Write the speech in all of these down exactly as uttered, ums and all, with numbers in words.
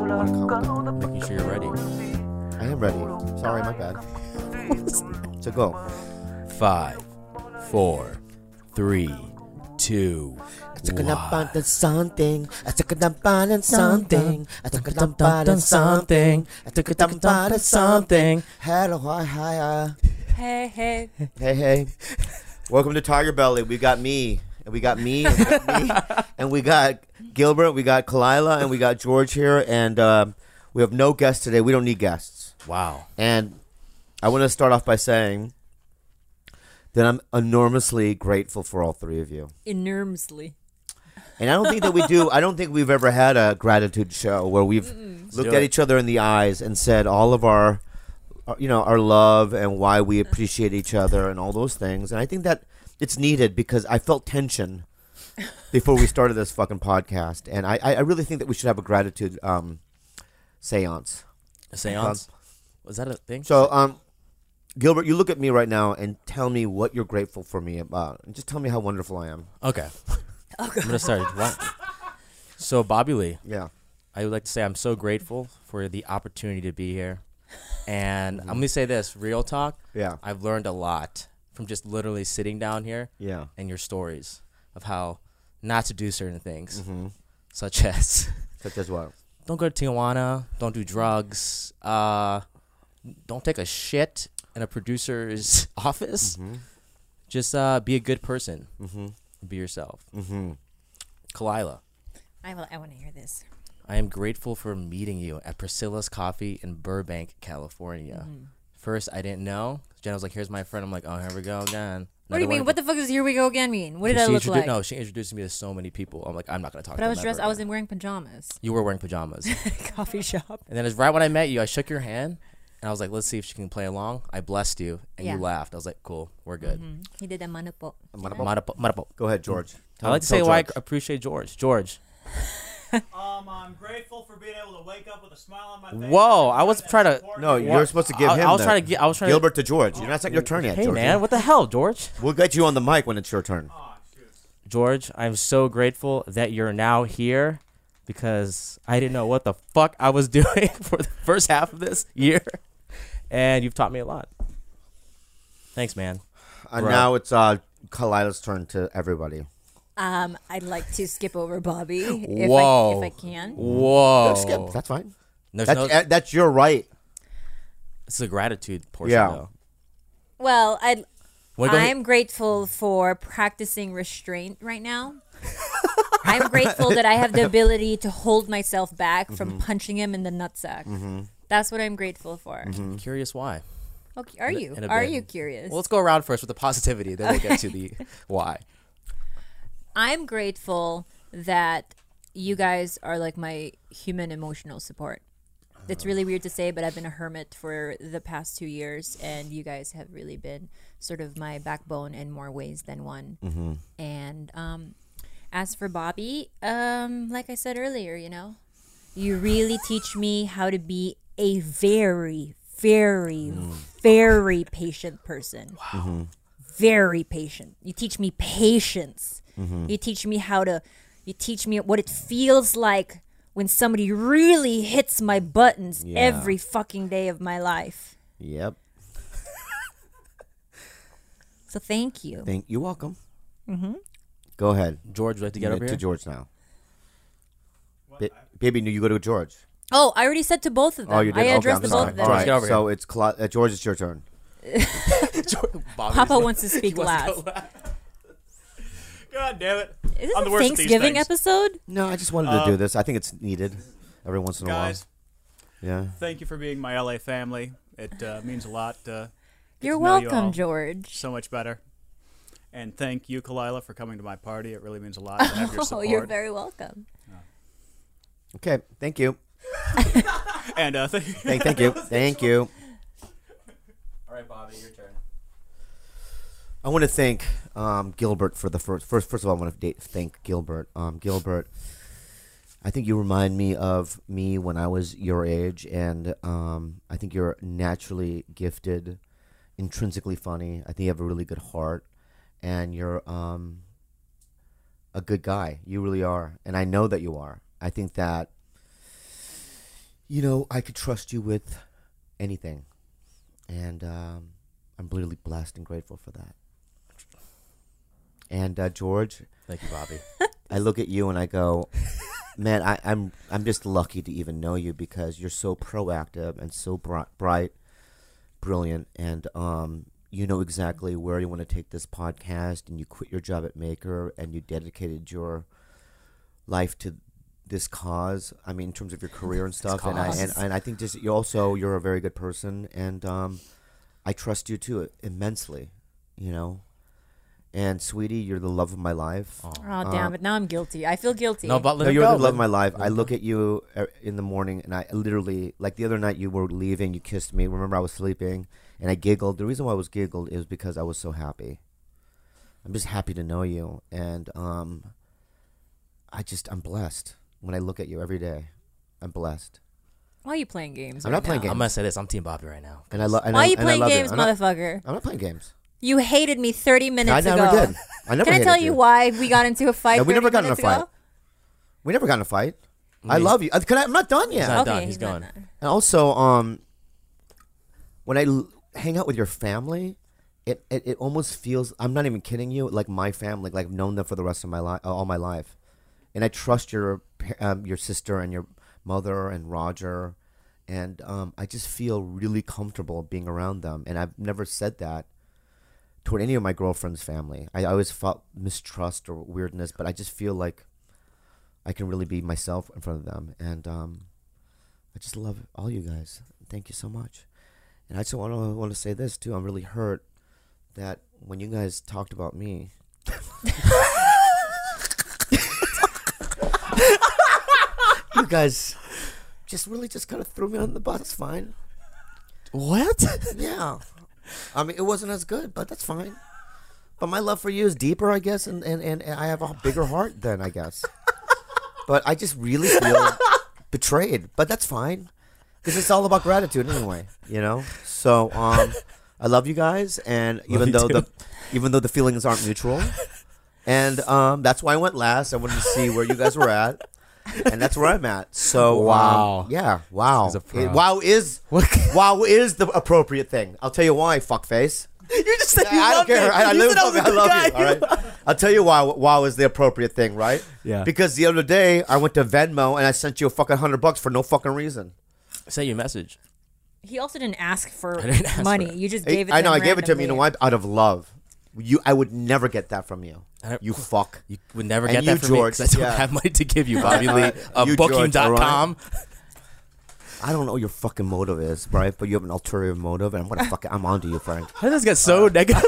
want to come. Making sure you're ready. I am ready. Sorry, my bad. So go. Five, four, three, two, I took a one. dump on something. I took a dump on something. I took a dump on something. something. I took a dump on something. Hello, hi, hi, uh. Hey, hey. Hey, hey. Welcome to Tiger Belly. We got me. And we got me. And we got, me, and we got Gilbert. We got Kalila. And we got George here. And uh, we have no guests today. We don't need guests. Wow. And I want to start off by saying that I'm enormously grateful for all three of you. Enormously. And I don't think that we do. I don't think we've ever had a gratitude show where we've Mm-mm. looked do at it. each other in the eyes and said all of our, our, you know, our love and why we appreciate each other and all those things. And I think that it's needed because I felt tension before we started this fucking podcast. And I, I really think that we should have a gratitude um, seance. A seance? Was that a thing? So, um, Gilbert, you look at me right now and tell me what you're grateful for me about. And just tell me how wonderful I am. Okay. I'm going to start. What? So, Bobby Lee, Yeah. I would like to say I'm so grateful for the opportunity to be here. And I'm going to say this, real talk, Yeah. I've learned a lot from just literally sitting down here Yeah. and your stories of how not to do certain things, Mm-hmm. such as Such as what? don't go to Tijuana, don't do drugs, uh, don't take a shit in a producer's office. Mm-hmm. Just uh, be a good person. Mm-hmm. Be yourself. Mm-hmm. Kalila, I, will, I want to hear this. I am grateful for meeting you at Priscilla's Coffee in Burbank, California. Mm-hmm. First, I didn't know. Jenna was like, here's my friend. I'm like, oh, here we go again. What do you mean? What the fuck does here we go again mean? What did I look introdu- like? No, she introduced me to so many people. I'm like, I'm not going to talk But to I them was dressed, ever I was again. in wearing pajamas. You were wearing pajamas. Coffee shop. And then it's right when I met you, I shook your hand. And I was like, let's see if she can play along. I blessed you, and Yeah. you laughed. I was like, cool, we're good. Mm-hmm. He did a manapo. Manapo? Marapo- marapo. Go ahead, George. I like to say Tell why I George. appreciate George. George. Um, I'm grateful for being able to wake up with a smile on my face. Whoa, I was trying to- No, you're supposed to give I, him I was the- trying to get. I was trying Gilbert to George. You're not taking your turn to. yet, Hey George. man, what the hell, George? We'll get you on the mic when it's your turn. Oh, shoot. George, I'm so grateful that you're now here because I didn't know what the fuck I was doing for the first half of this year, and you've taught me a lot. Thanks, man. And Bro. now it's uh, Kalila's turn to everybody. Um, I'd like to skip over Bobby if Whoa. I if I can. Whoa. Skip. That's fine. There's That's, no, uh, that's your right. it's a gratitude portion, Yeah. though. Well, I'd, Wanna go I'm grateful for practicing restraint right now. I'm grateful that I have the ability to hold myself back from punching him in the nutsack. Mm-hmm. That's what I'm grateful for. I'm curious why. Okay, are In a- you? in a Are bit. you curious? Well, let's go around first with the positivity, then we'll get to the why. I'm grateful that you guys are like my human emotional support. It's really weird to say, but I've been a hermit for the past two years, and you guys have really been sort of my backbone in more ways than one. Mm-hmm. And um, as for Bobby, um, like I said earlier, you know, you really teach me how to be a very, very, very patient person. Mm-hmm. Very patient. You teach me patience. You teach me how to, you teach me what it feels like when somebody really hits my buttons Yeah. every fucking day of my life. Yep. So thank you. Thank you're welcome. Mm-hmm. Go ahead. George, would you like to get You over to here? George now. What? Ba- baby, no, you go to George. Oh, I already said to both of them. Oh, you did. I Okay, addressed I'm the sorry. both of them. All George, right. get over So it's Cla- uh, George. It's your turn. Bobby's Papa not- wants to speak he wants last. to go last. God damn it. Is this I'm the a worst at these Thanksgiving things. episode? No, I just wanted to Uh, do this. I think it's needed every once in a Guys, while. Yeah. thank you for being my L A family. It uh, means a lot. Uh, get You're to know you welcome, all George. So much better. And thank you, Kalila, for coming to my party. It really means a lot to have your Oh, support. you're very welcome. Okay. Thank you. and uh, thank Thank, thank you. Thank you. All right, Bobby, your turn. I want to thank um, Gilbert for the first. First, first of all, I want to date, thank Gilbert. Um, Gilbert, I think you remind me of me when I was your age, and um, I think you're naturally gifted, intrinsically funny. I think you have a really good heart, and you're um, a good guy. You really are, and I know that you are. I think that you know, I could trust you with anything. And um, I'm really blessed and grateful for that. And uh, George, Thank you, Bobby. I look at you and I go, man, I, I'm I'm just lucky to even know you because you're so proactive and so bri- bright, brilliant, and um, you know exactly where you want to take this podcast. And you quit your job at Maker and you dedicated your life to this cause. I mean, in terms of your career and stuff. And I and, and I think just you also you're a very good person, and um, I trust you too immensely. You know. And sweetie, you're the love of my life. Oh, damn it. Now I'm guilty. I feel guilty. No, but let No, it you're go. the love of Let- my life. I look at you uh, in the morning, and I literally, like the other night, you were leaving. You kissed me. Remember, I was sleeping, and I giggled. The reason why I was giggled is because I was so happy. I'm just happy to know you, and um, I just I'm blessed when I look at you every day. I'm blessed, Why are you playing games? I'm right not playing now? games. I'm gonna say this. I'm Team Bobby right now. and I love. Why are you and I playing love games, I'm not, motherfucker? I'm not playing games. You hated me thirty minutes I never ago. did. I never. Can I hated tell you why we got into a fight? No, we never thirty got in a minutes fight. ago? We never got in a fight. I He's- love you. Uh, Can I, I'm not done He's yet. not Okay, done. he's He's not going. done. And also, um, when I l- hang out with your family, it, it, it almost feels, I'm not even kidding you, like my family, like I've known them for the rest of my life, all my life. And I trust your pa- um, your sister and your mother and Roger. And um, I just feel really comfortable being around them. And I've never said that toward any of my girlfriend's family. I always felt mistrust or weirdness, but I just feel like I can really be myself in front of them. And um, I just love all you guys. Thank you so much. And I just want to want to say this too. I'm really hurt that when you guys talked about me, you guys just really just kind of threw me on the bus. It's fine. What? Yeah. I mean, it wasn't as good, but that's fine. But my love for you is deeper, I guess, and, and, and I have a bigger heart then, I guess. But I just really feel betrayed. But that's fine. Because it's all about gratitude anyway, you know? So, um, I love you guys, and even you though too. the even though the feelings aren't mutual. And um, that's why I went last. I wanted to see where you guys were at. And that's where I'm at. So, Wow. um, yeah, wow. He's a pro. It- wow is wow is the appropriate thing. I'll tell you why, fuckface. You just said I don't care. I, I, live, I love you. All right. I'll tell you why. Wow is the appropriate thing, right? Yeah. Because the other day I went to Venmo and I sent you a fucking hundred bucks for no fucking reason. Send you a message. He also didn't ask for I didn't ask money. for it. You just gave it. I to know. I him gave it to him. You know randomly. why? Out of love. You. I would never get that from you. I don't- You fuck. You would never And get you, that from me George, because I don't yeah. have money to give you, Bobby Lee. Uh, You, George, booking dot com. I don't know what your fucking motive is, right? But you have an ulterior motive, and I'm gonna fucking. I'm onto you, Frank. How does this get so negative?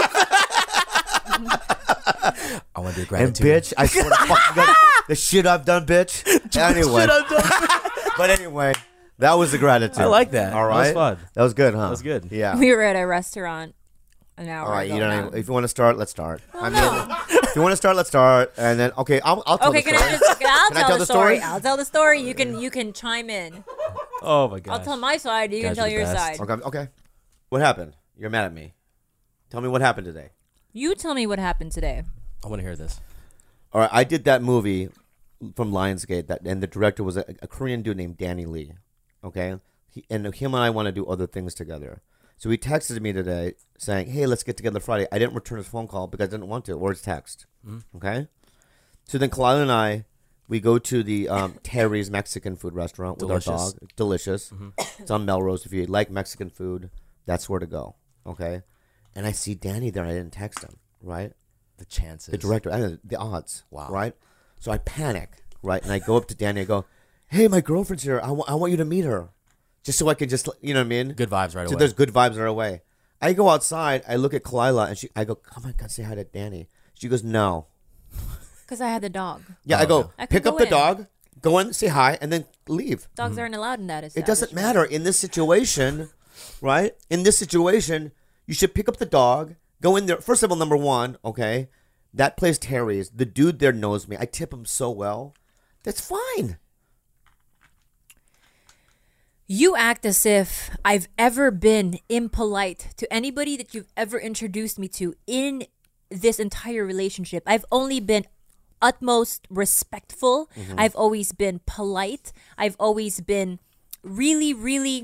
I want to do And gratitude. bitch, I swear to fucking God, the shit I've done, bitch. Anyway, but anyway, that was the gratitude. I like that. All That was right, fun. That was good, huh? That was good. Yeah. We were at a restaurant an hour All right, ago. you don't. now. Even, if you want to start, let's start. I mean, no. if you want to start, let's start, and then okay, I'll, I'll tell Okay, the can story. I just? I'll Can I tell, tell the the story. story? I'll tell the story. You can you can chime in. Oh my god. I'll tell my side. You can Guys tell are the your best. side. Okay, okay. What happened? You're mad at me. Tell me what happened today. You tell me what happened today. I want to hear this. All right, I did that movie from Lionsgate, that, and the director was a, a Korean dude named Danny Lee. Okay, he, and him and I want to do other things together. So he texted me today saying, "Hey, let's get together Friday." I didn't return his phone call because I didn't want to, or his text. Mm-hmm. Okay, so then Kalila and I we go to the um, Terry's Mexican food restaurant with Delicious. our dog. Delicious. Mm-hmm. It's on Melrose. If you like Mexican food, that's where to go. Okay, and I see Danny there, and I didn't text him. Right. The chances. The director, I know, the odds. Wow. Right? So I panic, right? And I go up to Danny, I go, "Hey, my girlfriend's here. I, w- I want you to meet her." Just so I can just, you know what I mean? Good vibes right So away. there's good vibes right away. I go outside, I look at Kalila, and she, I go, "Come on, come say hi to Danny." She goes, "No." Because I had the dog. Yeah, Oh, I go, okay. I could pick go up the in. dog, go in, say hi, and then leave. Dogs aren't allowed in that. Mm-hmm. It doesn't establishment. matter in this situation, right? In this situation, you should pick up the dog, go in there. First of all, number one, okay, that place Terry's. The dude there knows me. I tip him so well. That's fine. You act as if I've ever been impolite to anybody that you've ever introduced me to in this entire relationship. I've only been utmost respectful. Mm-hmm. I've always been polite. I've always been really, really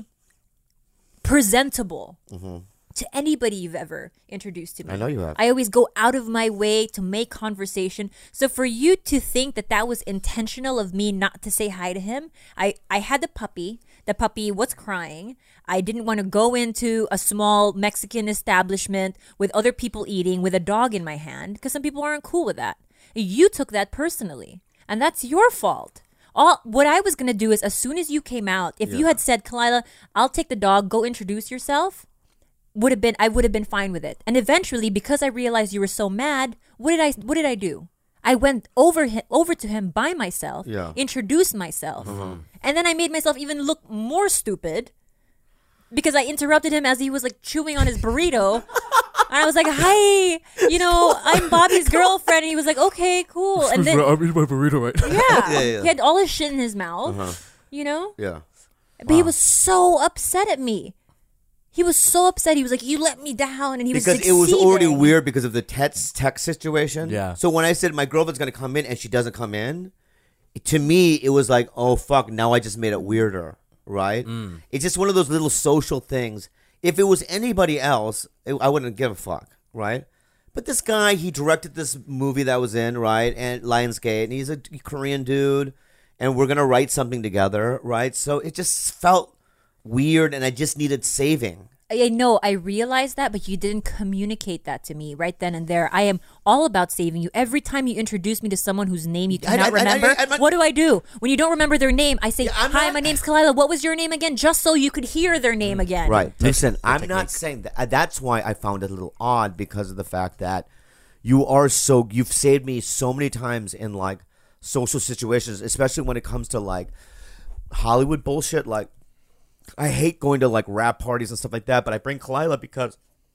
presentable Mm-hmm. to anybody you've ever introduced to me. I know you have. I always go out of my way to make conversation. So for you to think that that was intentional of me not to say hi to him, I, I had the puppy. The puppy was crying. I didn't want to go into a small Mexican establishment with other people eating with a dog in my hand because some people aren't cool with that. You took that personally, and that's your fault. All what I was gonna do is, as soon as you came out, if you had said, "Kalila, I'll take the dog. Go introduce yourself," would have been I would have been fine with it. And eventually, because I realized you were so mad, what did I what did I do? I went over him, over to him by myself, Yeah. introduced myself, and then I made myself even look more stupid because I interrupted him as he was like chewing on his burrito. And I was like, "Hi, you know, I'm Bobby's girlfriend." And he was like, "Okay, cool." And then I'm eating my burrito right now. yeah, Yeah, yeah. he had all his shit in his mouth, you know. Yeah. But he was so upset at me. He was so upset. He was like, "You let me down," and he Because was it was already succeeding. weird because of the text text situation. Yeah. So when I said my girlfriend's gonna come in and she doesn't come in, to me it was like, oh fuck, now I just made it weirder, right? Mm. It's just one of those little social things. If it was anybody else, it, I wouldn't give a fuck, right? But this guy, he directed this movie that I was in, right? And Lionsgate, and he's a Korean dude, and we're gonna write something together, right? So it just felt weird, and I just needed saving. I know, I realized that, but you didn't communicate that to me right then and there. I am all about saving you. Every time you introduce me to someone whose name you I- cannot I- I- remember, I- I'm not- what do I do? When you don't remember their name, I say, Yeah, I'm "Hi, not- my name's Kalila. What was your name again?" Just so you could hear their name again. Right. Listen, I'm technique. not saying that. uh, That's why I found it a little odd because of the fact that you are so. You've saved me so many times in like social situations, especially when it comes to like Hollywood bullshit. Like, I hate going to like rap parties and stuff like that, but I bring Kalila because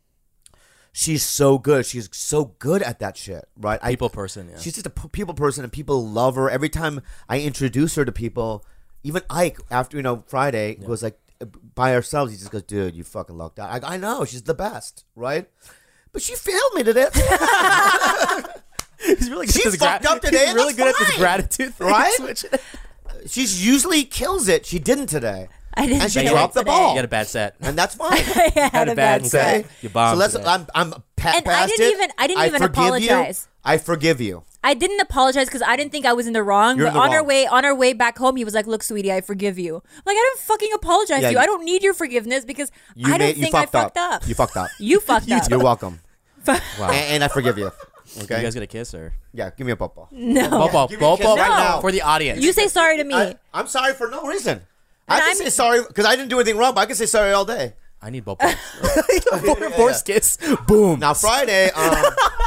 she's so good. She's so good at that shit, right? I- People person, yeah. She's just a p- people person, and people love her. Every time I introduce her to people, even Ike, after you know Friday, goes like by ourselves. He just goes, "Dude, you fucking lucked out." I, I know she's the best, right? But she failed me today, He's really good She at this fucked up today, He's and really that's good at this fine. gratitude thing. Right? Switch- she's usually kills it. She didn't today, I didn't and she say dropped that the today. ball, You got a bad set. and that's fine. I had a bad set. Okay, You bombed So let's. today. I'm. I'm pa- And I past didn't it. even- I didn't even forgive you. apologize. I forgive you. I didn't apologize because I didn't think I was in the wrong. You're but in the on our wrong. way, on our way back home, he was like, "Look, sweetie, I forgive you." I'm like, I don't fucking apologize Yeah, to you. you- I don't need your forgiveness because You I don't made. You think I fucked fucked up. You fucked up. You fucked up. You're welcome. Wow. And, and I forgive you. Okay. You guys gonna kiss or? Yeah, give me a bubble. No. Bobo, give me a kiss Bobo, right now. for the audience. You say sorry to me. I, I'm sorry for no reason. I And can I'm- say sorry because I didn't do anything wrong, but I can say sorry all day. I need Bobo. Force kiss. Boom. Now Friday, um,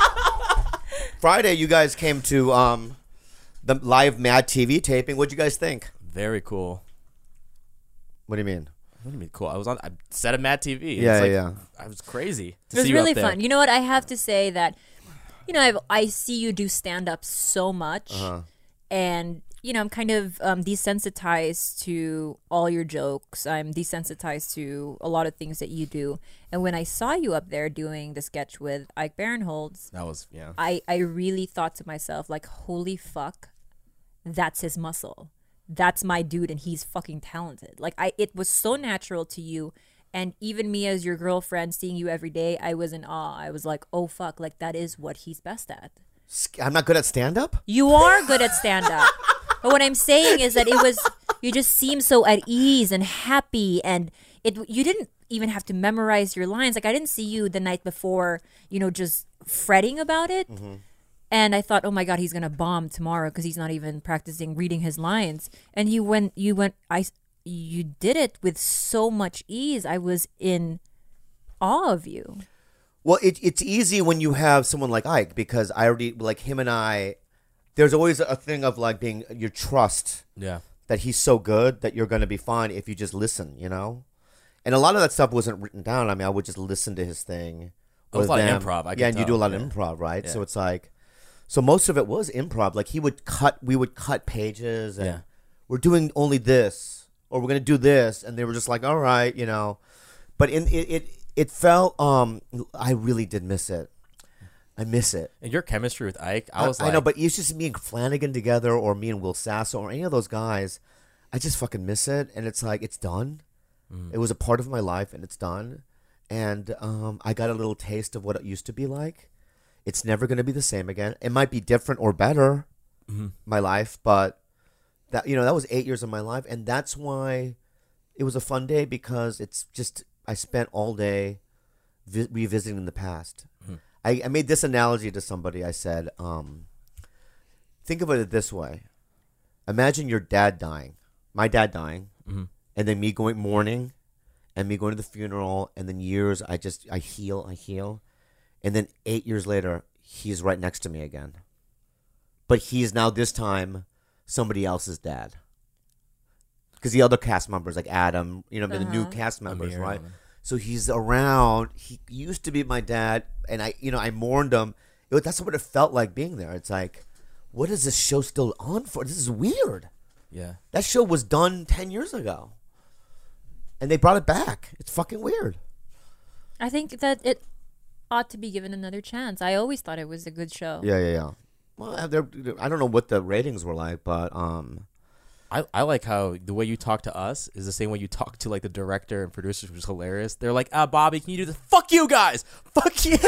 Friday, you guys came to um, the live Mad T V taping. What'd you guys think? Very cool. What do you mean? What do you mean cool? I was on. I set a Mad T V. It Yeah, was like, yeah. I was crazy. To It was see you really up there. fun. You know what? I have to say that, you know, I've, I see you do stand up so much, Uh-huh. and you know, I'm kind of um, desensitized to all your jokes. I'm desensitized to a lot of things that you do. And when I saw you up there doing the sketch with Ike Barinholtz, That was yeah. I, I really thought to myself, like, holy fuck, that's his muscle. That's my dude, and he's fucking talented. Like, I, it was so natural to you. And even me as your girlfriend, seeing you every day, I was in awe. I was like, oh fuck, like that is what he's best at. Sk- I'm not good at stand up. You are good at stand up. But what I'm saying is that it was, you just seem so at ease and happy, and it you didn't even have to memorize your lines. Like, I didn't see you the night before, you know, just fretting about it. And I thought, oh my God, he's gonna bomb tomorrow because he's not even practicing reading his lines. And you went, you went, I, you did it with so much ease. I was in awe of you. Well, it, it's easy when you have someone like Ike because I already like him and I. There's always a thing of like being your trust Yeah. that he's so good that you're going to be fine if you just listen, you know. And a lot of that stuff wasn't written down. I mean, I would just listen to his thing. It was with a lot of them. improv, I yeah, could and you tell, do a lot yeah. of improv, right? Yeah. So it's like, so most of it was improv. Like he would cut, we would cut pages, and Yeah. we're doing only this, or we're going to do this, and they were just like, all right, you know. But in it, it, it felt. Um, I really did miss it. I miss it. And your chemistry with Ike, I was I like, know, but it's just me and Flanagan together, or me and Will Sasso, or any of those guys. I just fucking miss it, and it's like it's done. Mm. It was a part of my life, and it's done. And um, I got a little taste of what it used to be like. It's never going to be the same again. It might be different or better, Mm-hmm. my life, but that you know that was eight years of my life, and that's why it was a fun day because it's just I spent all day vi- revisiting the past. Mm-hmm. I, I made this analogy to somebody. I said, um, think of it this way: imagine your dad dying, my dad dying, Mm-hmm. and then me going mourning, and me going to the funeral, and then years I just I heal, I heal, and then eight years later he's right next to me again, but he's now this time somebody else's dad. Because the other cast members like Adam, you know, the new Uh-huh. cast members, Amir, right? um, So he's around. He used to be my dad, and I, you know, I mourned him. It was, that's what it felt like being there. It's like, what is this show still on for? This is weird. Yeah. That show was done ten years ago, and they brought it back. It's fucking weird. I think that it ought to be given another chance. I always thought it was a good show. Yeah, yeah, yeah. Well, they're- I don't know what the ratings were like, but um, I, I like how the way you talk to us is the same way you talk to like the director and producers, which is hilarious. They're like, ah, Bobby, can you do this? Fuck you guys. Fuck you.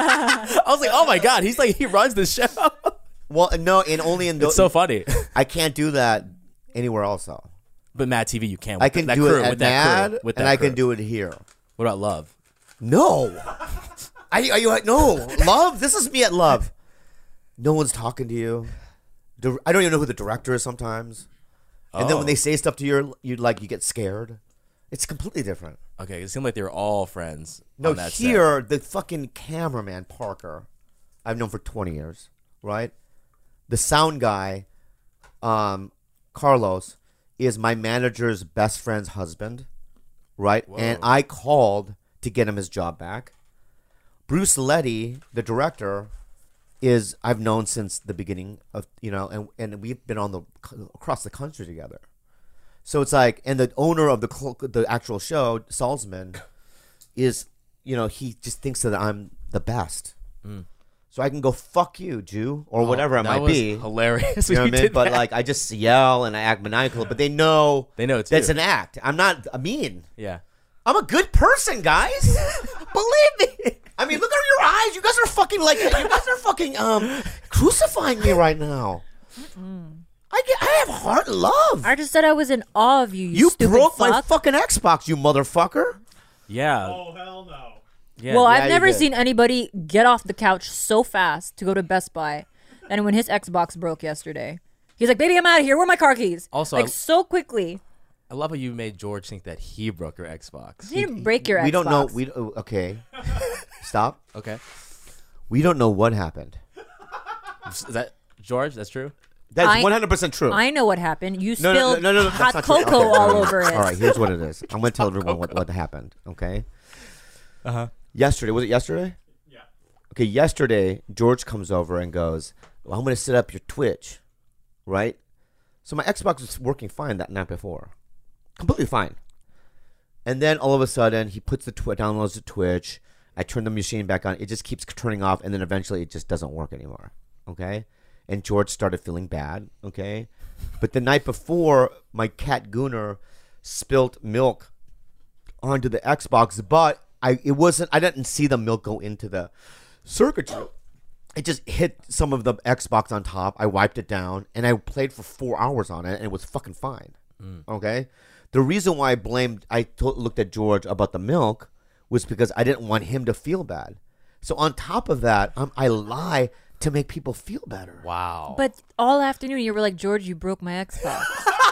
I was like, oh my God. He's like, he runs the show. well, no, and only in It's the. so funny. I can't do that anywhere else, though. But Mad T V, you can. With I can that do crew, it at with that Mad, crew, with and that I can crew. do it here. What about Love? No. Are you, are you no Love? This is me at Love. No one's talking to you. Dir- I don't even know who the director is sometimes. And then when Oh. they say stuff to you, you like you get scared. It's completely different. Okay, it seemed like they were all friends. No, on that set. here the fucking cameraman Parker, I've known for twenty years, right? The sound guy, um, Carlos, is my manager's best friend's husband, right? And I called to get him his job back. Bruce Letty, the director, is I've known since the beginning of you know, and and we've been on the across the country together. So it's like, and the owner of the cl- the actual show, Salzman, is you know he just thinks that I'm the best. So I can go fuck you, Jew, or whatever it That might was be. hilarious. You know when what I mean? did But that. like I just yell and I act maniacal, but they know They know too. that's an act. I'm not a mean. yeah. I'm a good person, guys. Believe me. I mean, look at your eyes. You guys are fucking like you guys are fucking um crucifying me right now. I get, I have heart and love. I just said I was in awe of you. You, You stupid broke fuck. my fucking Xbox, you motherfucker. Yeah. Oh hell no! Yeah. Well, Yeah, I've you never did. seen anybody get off the couch so fast to go to Best Buy than when his Xbox broke yesterday. He's like, "Baby, I'm out of here. Where are my car keys?" Also, like I- so quickly. I love how you made George think that he broke your Xbox. He didn't break your Xbox. We don't know. We oh, okay. Stop. Okay. We don't know what happened. Is that George? That's true. That's I- one hundred percent true. I know what happened. You No, no, spilled no, no, no, hot that's not true. cocoa Okay, all right. over it. All right, here's what it is. I'm going to tell everyone what, what happened, okay? Uh huh. Yesterday, was it yesterday? Yeah. Okay, yesterday, George comes over and goes, well, I'm going to set up your Twitch, right? So my Xbox was working fine that night before. Completely fine. And then all of a sudden, he puts the twi- downloads the Twitch. I turn the machine back on. It just keeps turning off, and then eventually it just doesn't work anymore, okay? And George started feeling bad, okay? But the night before, my cat Gunnar spilt milk onto the Xbox, but I it wasn't I didn't see the milk go into the circuitry. It just hit some of the Xbox on top. I wiped it down and I played for four hours on it and it was fucking fine. Okay? The reason why I blamed I to- looked at George about the milk was because I didn't want him to feel bad. So on top of that, um, I lie to make people feel better. Wow. But all afternoon you were like, "George, you broke my Xbox."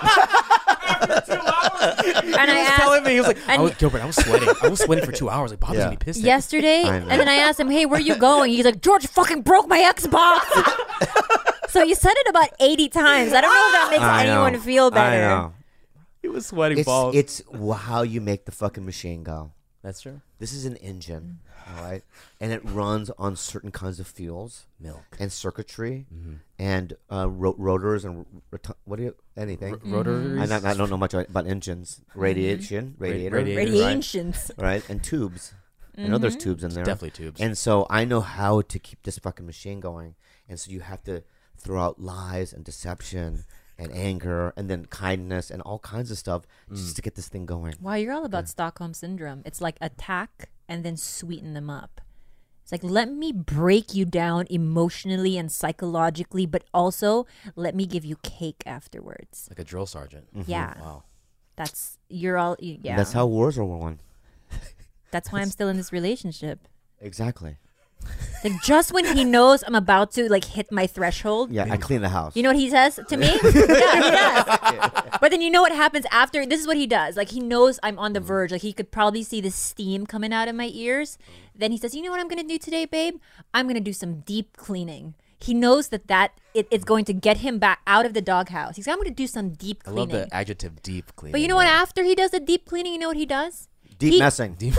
and I asked telling me he was like, I and- was, Gilbert, I was sweating. I was sweating for two hours. Like Bobby's Yeah. gonna be pissed. at me. yesterday, I and know. then I asked him, "Hey, where you going?" He's like, "George fucking broke my Xbox." So you said it about eighty times. I don't know if that makes I know. anyone feel better. I know. He was sweating It's, balls. it's wh- how you make the fucking machine go. That's true. This is an engine, all right? And it runs on certain kinds of fuels Milk. and circuitry and uh, ro- rotors and rot- what do you, anything. R- rotors. I, not, I don't know much about engines. Radiation, radiator, radiator. right? Radiations. right? And tubes. I know there's tubes in there. Definitely tubes. And so I know how to keep this fucking machine going. And so you have to throw out lies and deception and anger and then kindness and all kinds of stuff just to get this thing going. Wow, you're all about Stockholm syndrome. It's like attack and then sweeten them up. It's like, let me break you down emotionally and psychologically, but also let me give you cake afterwards. Like a drill sergeant. Yeah. Wow. That's, you're all, y- yeah. And that's how wars are won. That's why I'm still in this relationship. Exactly. Like, just when he knows I'm about to, like, hit my threshold. Yeah, I clean the house. You know what he says to me? Yeah, he does. But then you know what happens after? This is what he does. Like, he knows I'm on the verge. Like, he could probably see the steam coming out of my ears. Then he says, you know what I'm going to do today, babe? I'm going to do some deep cleaning. He knows that that it, it's going to get him back out of the doghouse. He's like, I'm going to do some deep I cleaning. love the adjective deep cleaning. But you know what? yeah. After he does the deep cleaning, you know what he does? Deep he- messing. Deep.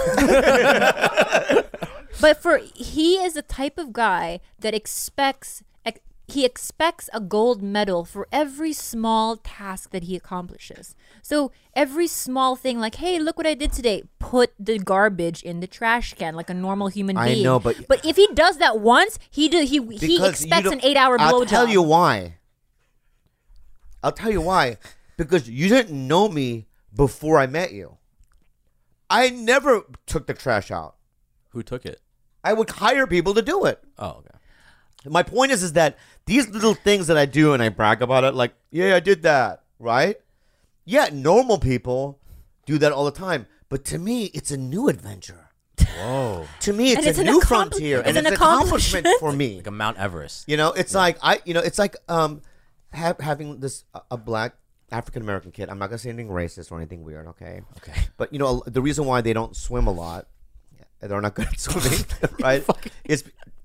But for he is the type of guy that expects ex- he expects a gold medal for every small task that he accomplishes. So every small thing, like, hey, look what I did today. Put the garbage in the trash can like a normal human I being. know, but- but if he does that once, he do, he he Because you expects don't- an eight-hour I'll blowjob. tell you why. I'll tell you why. Because you didn't know me before I met you. I never took the trash out. Who took it? I would hire people to do it. Oh, okay. My point is, is that these little things that I do and I brag about it, like, yeah, I did that, right? Yeah, normal people do that all the time. But to me, it's a new adventure. Whoa. To me, it's, And it's a an new accompli- frontier, it's and an it's an accomplishment accomplishment. for me. Like a Mount Everest. You know, it's like I, you know, it's like um, ha- having this a, a black African American kid. I'm not gonna say anything racist or anything weird, okay? Okay. But you know, the reason why they don't swim a lot, they're not good at swimming, right? Is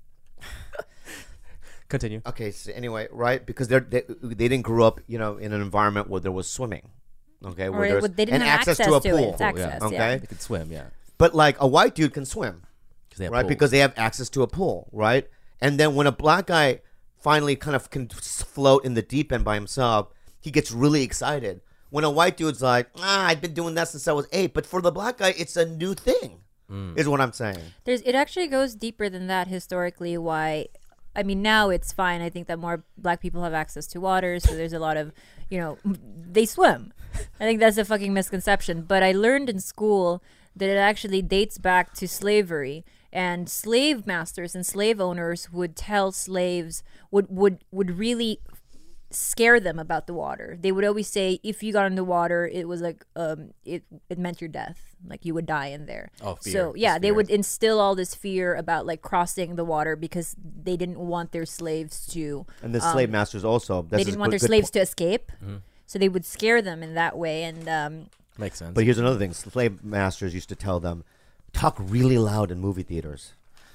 Continue. okay. So anyway, right? Because they're they, they didn't grow up, you know, in an environment where there was swimming, okay? Or Where it there's would- they didn't and have access, access to a to it. pool, It's access, okay? yeah. They could swim, yeah. But like a white dude can swim. Because they have Right, pools. because they have access to a pool, right? And then when a black guy finally kind of can float in the deep end by himself, he gets really excited. When a white dude's like, ah, I've been doing that since I was eight. But for the black guy, it's a new thing, is what I'm saying. There's it actually goes deeper than that historically. Why? I mean, now it's fine. I think that more black people have access to water, so there's a lot of, you know, they swim. I think that's a fucking misconception. But I learned in school that it actually dates back to slavery, and slave masters and slave owners would tell slaves would would would really scare them about the water. They would always say, if you got in the water, it was like um it it meant your death, like you would die in there. Oh, fear. So yeah, Just they fear. would instill all this fear about like crossing the water because they didn't want their slaves to And the slave masters also. Um, they didn't want their slaves to escape. So they would scare them in that way. And um Makes sense. But here's another thing: slave masters used to tell them, talk really loud in movie theaters.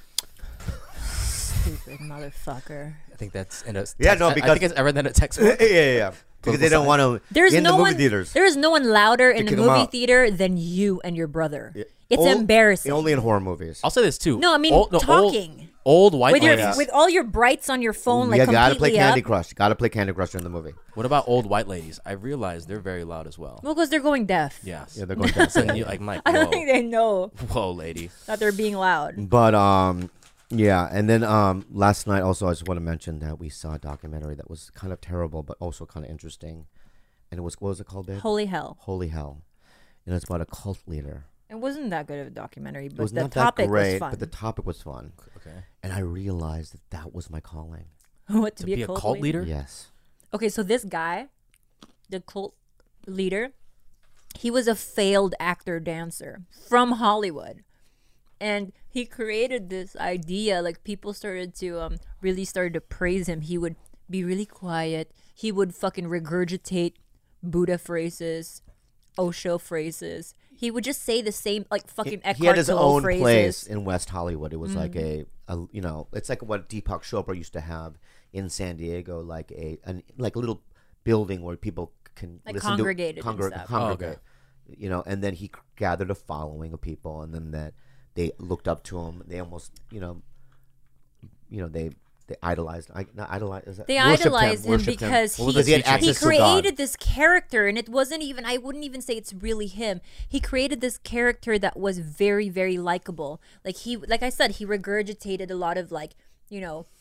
stupid motherfucker. I think that's in a Yeah, text- no, I- I because- think it's ever than a yeah, textbook. yeah, yeah. Because they don't want to There's in no the movie one. theaters. There is no one louder in a kick 'em movie out. theater than you and your brother. It's Ol- embarrassing. Only in horror movies. I'll say this too. No, I mean Old- no, old- talking Old, white with your ladies. with all your brights on your phone, like you gotta play completely Candy up. Crush. You gotta play Candy Crush during the movie. What about old white ladies? I realize they're very loud as well. Well, because they're going deaf. Yes. Yeah, they're going down. So you, like, Mike, I don't whoa. think they know Whoa, lady. that they're being loud. But um, yeah, and then um, last night also I just want to mention that we saw a documentary that was kind of terrible, but also kind of interesting, and it was what was it called, babe? Holy hell! Holy Hell, and it's about a cult leader. It wasn't that good of a documentary, It but was the not topic that great, was fun. but the topic was fun, Okay. and I realized that that was my calling. what to, To be, be a cult leader? Yes. Okay, so this guy, the cult leader, he was a failed actor dancer from Hollywood. And he created this idea, like people started to um really started to praise him. He would be really quiet. He would fucking regurgitate Buddha phrases, Osho phrases. He would just say the same like fucking He, Eckhart he had his Tolle own phrases. place in West Hollywood. It was like Mm. a, a, you know, it's like what Deepak Chopra used to have in San Diego, like a, an, like a little building where people can Like listen congregated to and stuff. congregate. Oh, okay. You know, and then he c- gathered a following of people, and then that they looked up to him. They almost, you know, you know, they they idolized. I not idolized. Is that, They worshipped idolized him, worshipped because What was he, the he had teaching? he access to God. created this character, and it wasn't even, I wouldn't even say it's really him. He created this character that was very, very likable. Like he, like I said, he regurgitated a lot of like, you know,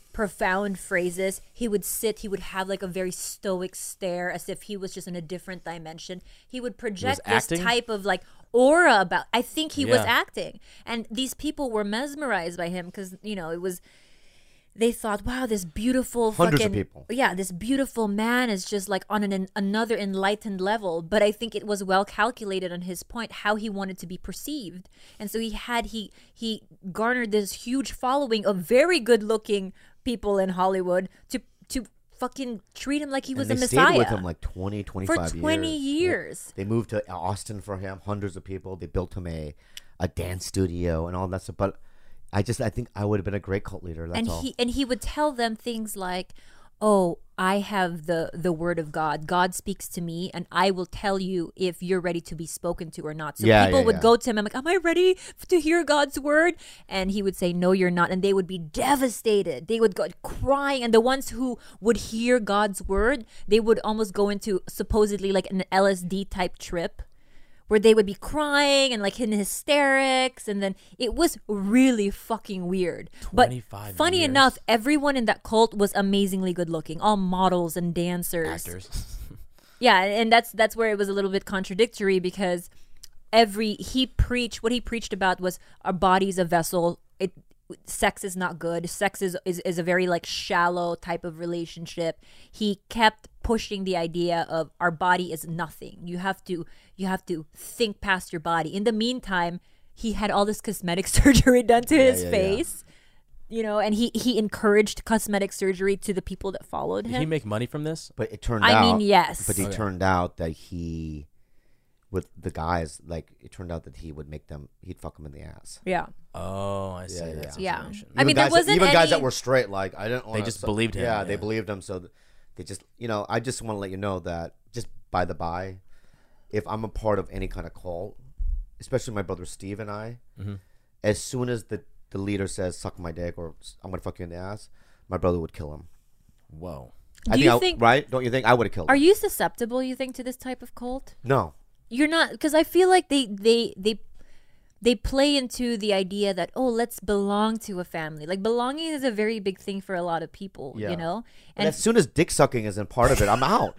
profound phrases. He would sit, he would have like a very stoic stare as if he was just in a different dimension. He would project this acting? type of like aura about, I think he was Yeah. acting. And these people were mesmerized by him because, you know, it was, they thought, wow, this beautiful Hundreds of fucking, people. yeah, this beautiful man is just like on an, another enlightened level. But I think it was well calculated on his point how he wanted to be perceived, and so he had he he garnered this huge following of very good looking people in Hollywood to to fucking treat him like he was and a they messiah stayed with him like twenty, for twenty-five twenty years. years. They moved to Austin for him, hundreds of people. They built him a, a dance studio and all that stuff. But I just, I think I would have been a great cult leader. That's and all. he and he would tell them things like, oh, I have the the word of God. God speaks to me, and I will tell you if you're ready to be spoken to or not. So Yeah, people yeah, would yeah. go to him and like, am I ready f- to hear God's word? And he would say, no, you're not. And they would be devastated. They would go crying. And the ones who would hear God's word, they would almost go into supposedly like an L S D type trip, where they would be crying and like in hysterics, and then it was really fucking weird. But twenty-five funny years. enough, everyone in that cult was amazingly good looking, all models and dancers. Actors. Yeah, and that's that's where it was a little bit contradictory because every he preached what he preached about was our body's a vessel. It sex is not good. Sex is, is is a very like shallow type of relationship. He kept pushing the idea of our body is nothing. You have to you have to think past your body. In the meantime, he had all this cosmetic surgery done to his yeah, yeah. face. You know, and he he encouraged cosmetic surgery to the people that followed Did him. he make money from this? But it turned I out. mean, yes. But it Okay. turned out that he, with the guys, like it turned out that he would make them. He'd fuck them in the ass. yeah. Oh, I see. Yeah, that yeah. Yeah. situation. I mean, there guys, wasn't even guys that any- were straight. Like I didn't. Wanna, just believed him, Yeah, yeah. they believed him. So they just, you know, I just want to let you know that just by the by, if I'm a part of any kind of cult, especially my brother Steve and I, Mm-hmm. as soon as the the leader says "suck my dick" or "I'm gonna fuck you in the ass," my brother would kill him. Whoa. I Do think you I, think- right? Don't you think I would have killed Are him? you susceptible, you think, to this type of cult? No. You're not, because I feel like they they they they play into the idea that, oh, let's belong to a family. Like belonging is a very big thing for a lot of people, Yeah. you know. And And as soon as dick sucking isn't part of it, I'm out.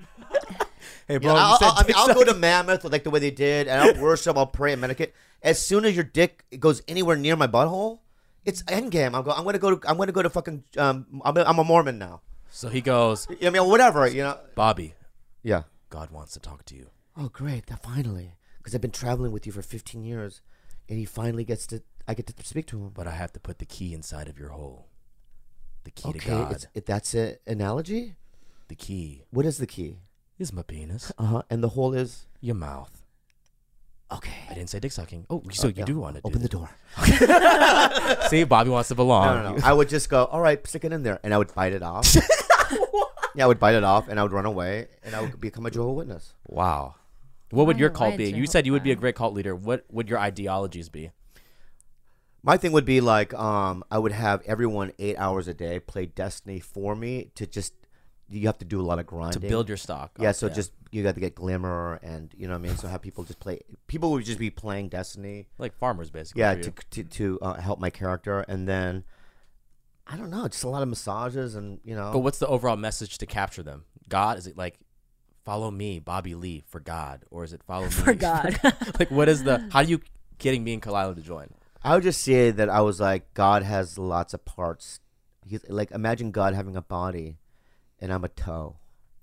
Hey, You know, I'll, I'll, I mean, I'll go to Mammoth like the way they did, and I'll worship, I'll pray and medicate. As soon as your dick goes anywhere near my butthole, it's endgame. I'm go. I'm gonna go to. I'm gonna go to fucking. Um, I'm a, I'm a Mormon now. So he goes, I mean, whatever. You know. Bobby, Yeah. God wants to talk to you. Oh, great! That finally, because I've been traveling with you for fifteen years, and he finally gets to. I get to speak to him. But I have to put the key inside of your hole. The key to Okay, God. it's, it, that's an analogy. The key What is the key? is my penis. Uh huh. And the hole is. Your mouth. Okay. I didn't say dick sucking. Oh, so you Yeah. do want to Open do the door. this. See, Bobby wants to belong. No, no, no. I would just go, all right, stick it in there. And I would bite it off. Yeah, I would bite it off and I would run away and I would become a Jehovah's Witness. Wow. What would Why- your why cult be? You Jehovah? said you would be a great cult leader. What would your ideologies be? My thing would be like, um, I would have everyone eight hours a day play Destiny for me to just, you have to do a lot of To grinding. build your stock. Yeah, up, so just, you got to get Glimmer and, you know what I mean? So have people just play, people would just be playing Destiny. like farmers, basically. Yeah, for to, you. to, to uh, help my character. And then, I don't know, just a lot of massages and, you know. But what's the overall message to capture them? God? Is it like, follow me, Bobby Lee, for God? Or is it follow me? for God. Like, what is the, how do you getting me and Kalila to join? I would just say that I was like, God has lots of parts. He's like, imagine God having a body, and I'm a toe.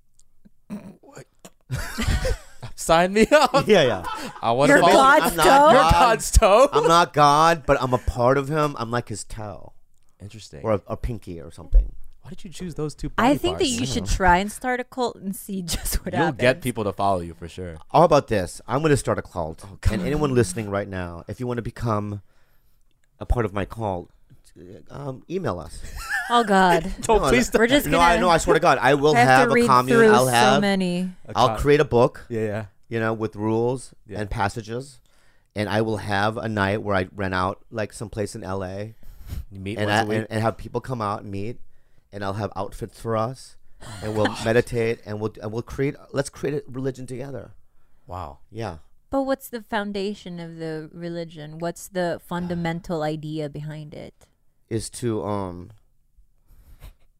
Sign me up. Yeah, yeah. I want to You're follow. God's I'm not toe? You're God. God's toe. I'm not God, but I'm a part of him. I'm like his toe, Interesting. or a, a pinky, or something. Why did you choose those two? I body think that parts? you should try and start a cult and see just what You'll happens. get people to follow you for sure. How about this? I'm going to start a cult, Oh, and anyone listening right now, if you want to become a part of my cult, um, email us. Oh God. Oh, No, please no, We're just no, gonna I know. I swear to God, I will I have, have to a read commune. through I'll so have. many. I'll create a book. Yeah, yeah. You know, with rules Yeah. and passages, and I will have a night where I rent out like someplace in L A. You meet and, once I, a week. and and have people come out and meet, and I'll have outfits for us, and we'll meditate, and we'll and we'll create. Let's create a religion together. Wow. Yeah, But what's the foundation of the religion? What's the fundamental idea behind it? is to um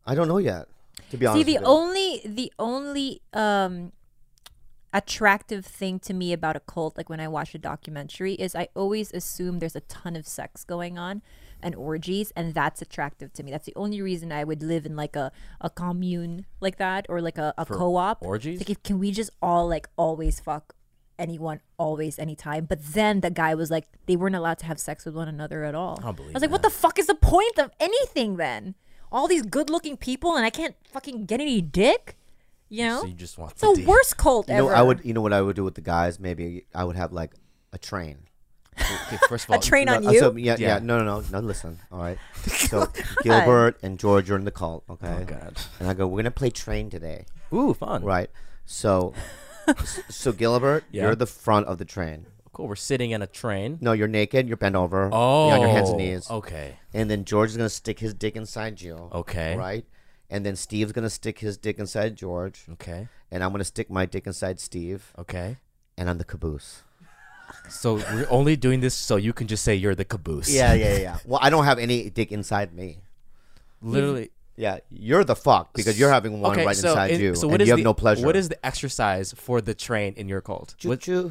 I don't know yet. To be honest. See, the with you. only the only um attractive thing to me about a cult, like when I watch a documentary, is I always assume there's a ton of sex going on and orgies, and that's attractive to me. That's the only reason I would live in like a, a commune like that, or like a, a For co-op. orgies? Like, if, can we just all like always fuck anyone, always, anytime? But then the guy was like, they weren't allowed to have sex with one another at all. I don't believe I was like, what the fuck is the point of anything then? All these good-looking people, and I can't fucking get any dick. You know, So you just want it's the the D. worst cult You ever. know, I would. You know what I would do with the guys? Maybe I would have like a train. Okay, first of all, a train No, on uh, you. so, yeah, yeah, Yeah. No, no, no, no. Listen, all right. So Gilbert and George are in the cult, okay? Oh God. And I go, we're gonna play train today, Ooh, fun. right? So, so Gilbert, Yeah. you're the front of the train. Cool. We're sitting in a train. No, you're naked. You're bent over. Oh. You're on your hands and knees. Okay. And then George is gonna stick his dick inside you. Okay. Right. And then Steve's gonna stick his dick inside George, Okay. and I'm gonna stick my dick inside Steve, Okay. and I'm the caboose. So we're only doing this so you can just say you're the caboose. Yeah, yeah, yeah. Well, I don't have any dick inside me. Literally. Yeah, you're the fuck because you're having one Okay, right so inside in- you, so and what is you have the, no pleasure. What is the exercise for the train in your cult? choo What- choo?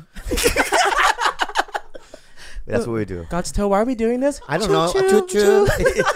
That's what we do. God's toe, why are we doing this? I don't know. Choo choo.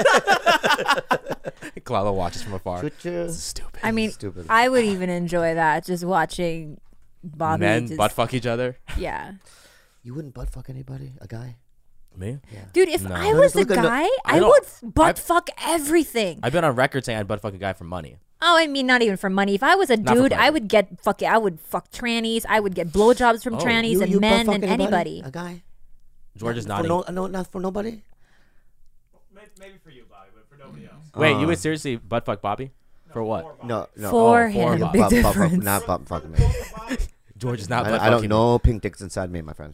Kalila watches from afar. Choo choo. This is stupid. I mean, Stupid. I would even enjoy that, just watching Bobby. Men just, butt fuck each other. Yeah, You wouldn't butt fuck anybody? A guy? Me? Yeah. dude. If No. I No, was just a look at the- guy, I I, don't- would f- butt I've- fuck everything. I've been on record saying I'd butt fuck a guy for money. Oh, I mean, not even for money. If I was a Not for dude, I pleasure. would get fuck. I would fuck trannies. I would get blowjobs from Oh. trannies You- and you butt men fuck and anybody. A guy? George is for nodding. no, no, not for nobody. Maybe for you, Bobby, but for nobody else. Wait, Uh, you would seriously butt fuck Bobby? For what? No, no. For Oh, him, for big butt, butt, butt, difference. not butt fucking me. George is not butt I, I don't fucking know pink dicks inside me, my friend.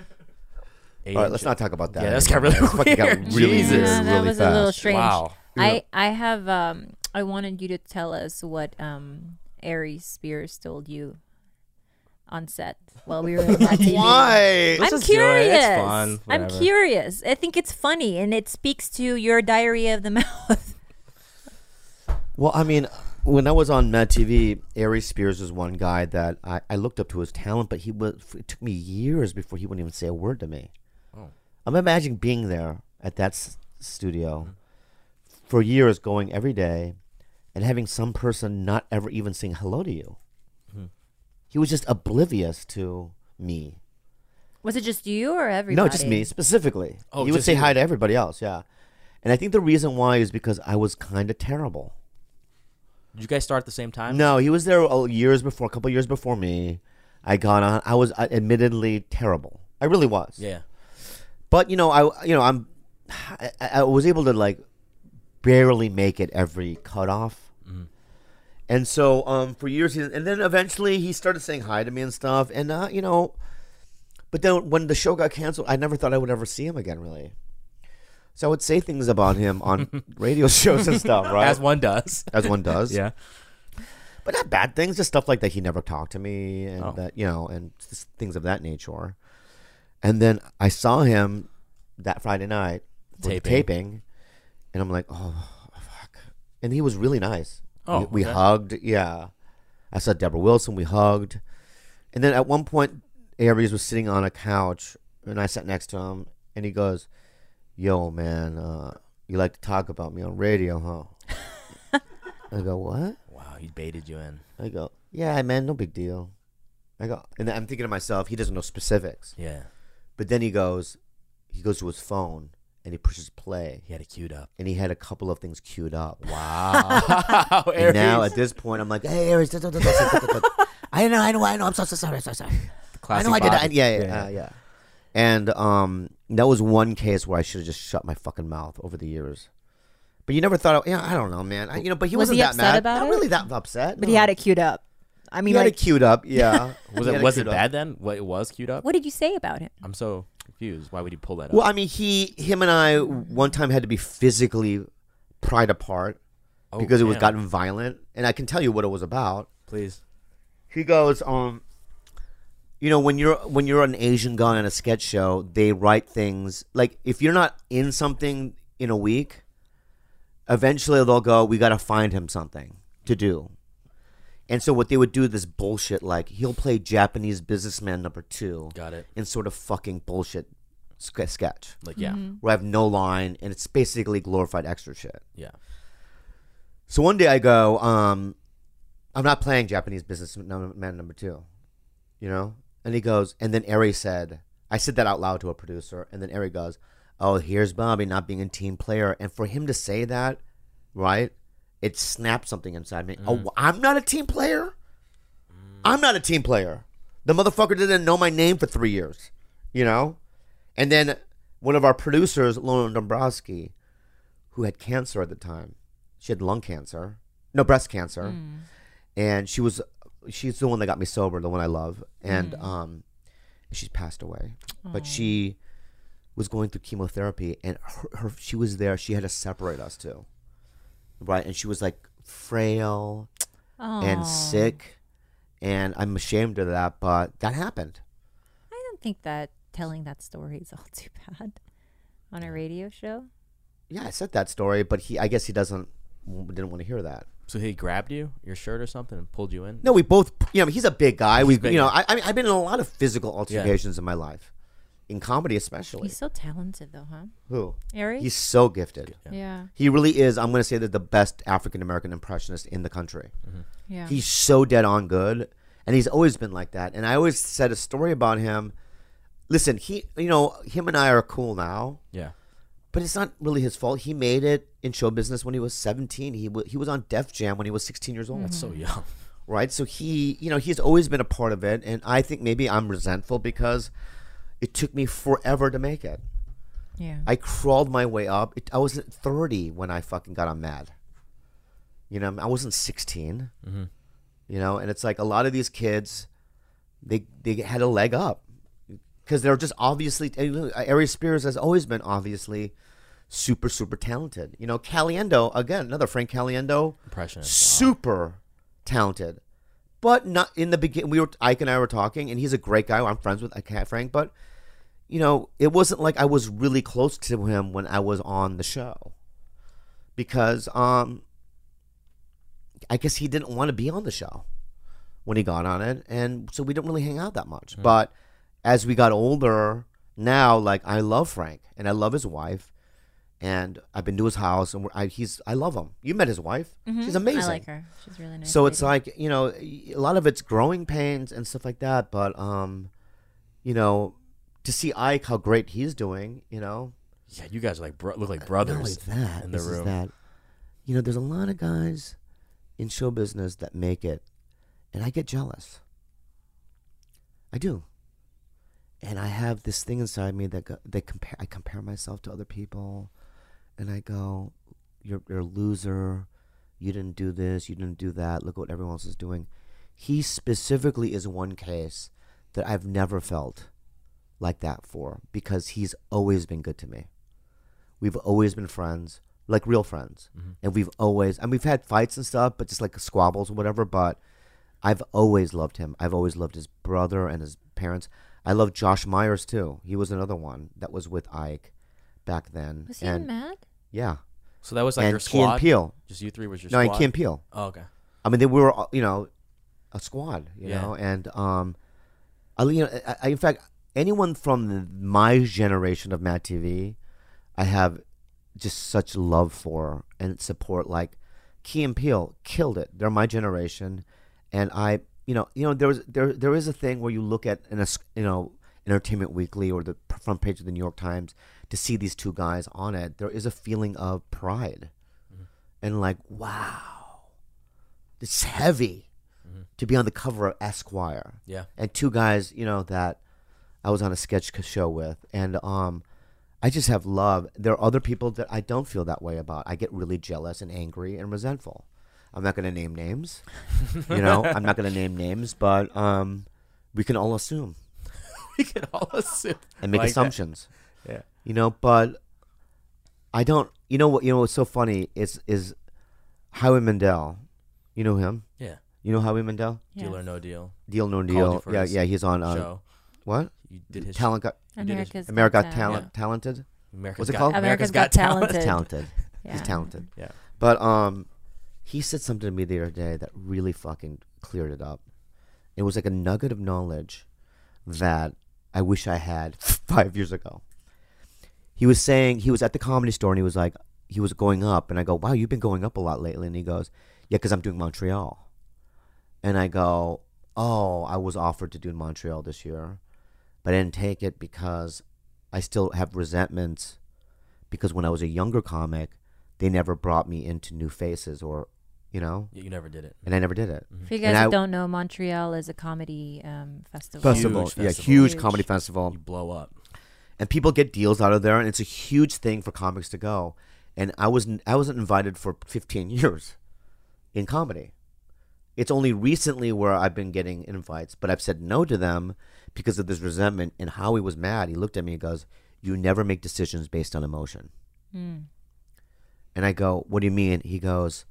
me. All right, let's not talk about that. Yeah, that's got anymore. really It's fucking got weird. really Jesus. weird Yeah, that really was fast. a little strange. Wow. I I have um. I wanted you to tell us what um Aries Spears told you on set while we were in that T V. Why? Let's I'm just do it. curious. It's fun. I'm Whatever. curious. I think it's funny and it speaks to your diary of the mouth. Well, I mean, when I was on Mad T V, Aries Spears was one guy that I, I looked up to his talent, but he was. It took me years before he wouldn't even say a word to me. Oh. I'm imagining being there at that s- studio for years, going every day, and having some person not ever even saying hello to you. Mhm. He was just oblivious to me. Was it just you or everybody? No, just me specifically. Oh, he would just say you. hi to everybody else. Yeah, and I think the reason why is because I was kind of terrible. Did you guys start at the same time? No, he was there uh, years before, a couple years before me. I got on. I was uh, admittedly terrible. I really was. Yeah. But you know, I you know I'm I, I was able to like barely make it every cutoff. Mhm. And so um for years, he, and then eventually he started saying hi to me and stuff. And uh, you know, but then when the show got canceled, I never thought I would ever see him again. Really. So I would say things about him on radio shows and stuff, right? As one does. As one does. Yeah. But not bad things, just stuff like that. He never talked to me, and Oh. that you know, and just things of that nature. And then I saw him that Friday night for the Taping. taping, and I'm like, oh fuck! And he was really nice. Oh, we, we okay. hugged. Yeah, I saw Deborah Wilson. We hugged, and then at one point, Aries was sitting on a couch, and I sat next to him, and he goes, "Yo, man, uh, you like to talk about me on radio, huh?" I go, "What?" Wow, he baited you in. I go, yeah, man, no big deal. I go, and then I'm thinking to myself, he doesn't know specifics. Yeah. But then he goes, he goes to his phone and he pushes play, He had it queued up. and he had a couple of things queued up. Wow. And now Aries. at this point, I'm like, hey, Aries, da, da, da, da, da, da, da, da. I know, I know, I know. I'm so, so sorry, so sorry. I Classic know I did Bobby. that. Yeah, yeah, yeah. yeah. And um, that was one case where I should have just shut my fucking mouth over the years. But you never thought, yeah, I don't know, man. I, you know, but he Was wasn't he that upset mad. about Not it? really that upset. But no. he had it queued up. I mean, He had like, it queued up. Yeah. Was He it had was it queued up. bad then? What it was queued up? what did you say about it? I'm so confused. Why would he pull that Well, up? I mean, he, him, and I one time had to be physically pried apart Oh, because it was damn. gotten violent, and I can tell you what it was about. Please. He goes, um, you know, when you're when you're an Asian guy on a sketch show, they write things like if you're not in something in a week, eventually they'll go, we got to find him something to do. And so what they would do this bullshit, like he'll play Japanese businessman number two Got it. in sort of fucking bullshit ske- sketch Like yeah, where I have no line and it's basically glorified extra shit. yeah. So one day I go, um, I'm not playing Japanese businessman number two, you know? And he goes, and then Ari said, I said that out loud to a producer, and then Ari goes, oh, here's Bobby not being a team player. And for him to say that, right, it snapped something inside me. Mm. Oh, I'm not a team player? I'm not a team player. The motherfucker didn't know my name for three years, you know? And then one of our producers, Lona Dombrowski, who had cancer at the time, she had lung cancer, no, breast cancer. And she was, she's the one that got me sober, the one I love. And um, she's passed away. But she was going through chemotherapy, and her, her she was there. She had to separate us too, right? And she was like frail and sick, and I'm ashamed of that, but that happened. I don't think that telling that story is all too bad on a radio show. Yeah, I said that story, but he, I guess he doesn't, didn't want to hear that. So he grabbed you, your shirt or something, and pulled you in. No, we both, you know, he's a big guy. We, big, you know, yeah. I, I mean, I've been in a lot of physical altercations in my life, in comedy especially. He's so talented, though, huh? Who? Ari? He's so gifted. yeah. He really is. I'm going to say that the best African American impressionist in the country. Yeah. He's so dead on good, and he's always been like that. And I always said a story about him. Listen, he, you know, him and I are cool now, Yeah. but it's not really his fault. He made it in show business when he was seventeen. He w- he was on Def Jam when he was sixteen years old. That's so young. Right? So he, you know, he's always been a part of it, and I think maybe I'm resentful because it took me forever to make it. yeah. I crawled my way up. It, I was at thirty when I fucking got on Mad. You know, I wasn't sixteen. Mm-hmm. You know, and it's like a lot of these kids, they they had a leg up because they're just obviously. Ari Spears has always been obviously super super talented. You know, Caliendo again, another Frank Caliendo, Impressionist. super talented, but not in the beginning. We were Ike and I were talking, and he's a great guy. I'm friends with Ike Frank, but you know, it wasn't like I was really close to him when I was on the show because um. I guess he didn't want to be on the show when he got on it, and so we didn't really hang out that much. Mm. But as we got older, now like I love Frank and I love his wife, and I've been to his house, and we're, I, he's I love him. You met his wife; she's amazing. I like her. She's really nice. So it's lady. like, you know, a lot of it's growing pains and stuff like that. But um, you know, to see Ike how great he's doing, you know, Yeah, you guys are like bro- look like not brothers only that, in the this is room. that, you know, there's a lot of guys in show business that make it, and I get jealous. I do. And I have this thing inside me that go, they compare. I compare myself to other people, and I go, "You're you're a loser. You didn't do this. You didn't do that. Look what everyone else is doing." He specifically is one case that I've never felt like that for because he's always been good to me. We've always been friends, like real friends, Mm-hmm. and we've always and we've had fights and stuff, but just like squabbles or whatever. But I've always loved him. I've always loved his brother and his parents. I love Josh Myers too. He was another one that was with Ike back then. Was he and mad? yeah, So that was like and your Key and squad. Peele. Just you three was your No, squad. and Key and Peele. Oh, okay. I mean, they were uh, you know a squad, you Yeah. know, and um, I you know, I, I, in fact, anyone from the, my generation of Mad T V, I have just such love for and support. Like Key and Peele killed it. They're my generation, and I, you know, you know, there was there there is a thing where you look at in a s- you know Entertainment Weekly or the front page of the New York Times to see these two guys on it. There is a feeling of pride, and like, wow, it's heavy to be on the cover of Esquire. Yeah. And two guys, you know, that I was on a sketch c- show with. And um, I just have love. There are other people that I don't feel that way about. I get really jealous and angry and resentful. I'm not going to name names. You know, I'm not going to name names, but um, we can all assume We can all assume and make like that. assumptions. Yeah. You know, but I don't. You know what? You know what's so funny is is Howie Mandel. You know him. Yeah. You know Howie Mandel? Deal or Yes. no deal. Deal No Called you Deal. for Yeah, his yeah. He's on uh, show. what? You did his Talent got You did his- America's America Got Talent Talent. Talented. America's What's it Got, called? America's Got, Got Talent. Talented. Talented. Yeah. He's talented. Yeah. But um, he said something to me the other day that really fucking cleared it up. It was like a nugget of knowledge that I wish I had five years ago. He was saying, he was at the Comedy Store and he was like, he was going up, and I go, wow, you've been going up a lot lately. And he goes, yeah, because I'm doing Montreal. And I go, oh, I was offered to do Montreal this year, but I didn't take it because I still have resentments because when I was a younger comic, they never brought me into new faces or, you know, You, you never did it. and I never did it. For you And guys I- who don't know, Montreal is a comedy um, festival. Festival, Huge yeah, festival. huge Huge. comedy festival. You blow up. And people get deals out of there, and it's a huge thing for comics to go. And I wasn't, I wasn't invited for fifteen years in comedy. It's only recently where I've been getting invites, but I've said no to them because of this resentment. And Howie was mad. He looked at me and goes, "You never make decisions based on emotion." Mm. And I go, "What do you mean?" He goes,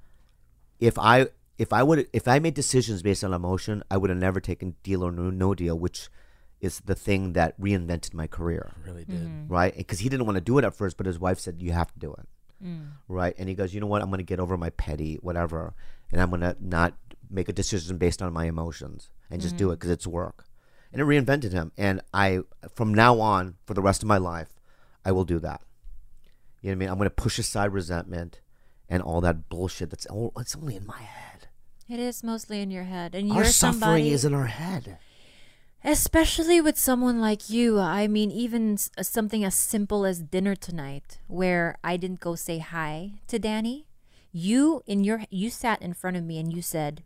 "If I if I would if I made decisions based on emotion, I would have never taken Deal or No, no Deal, which is the thing that reinvented my career." Really did. Mm-hmm. Right? Because he didn't want to do it at first, but his wife said, "You have to do it." Mm. Right? And he goes, "You know what? I'm going to get over my petty whatever, and I'm going to not make a decision based on my emotions and just do it because it's work." And it reinvented him. And I, from now on, for the rest of my life, I will do that. You know what I mean? I'm going to push aside resentment and all that bullshit. That's all. It's only in my head. It is mostly in your head, and Our you're suffering somebody, is in our head. especially with someone like you. I mean, even s- something as simple as dinner tonight, where I didn't go say hi to Danny. You in your you sat in front of me and you said,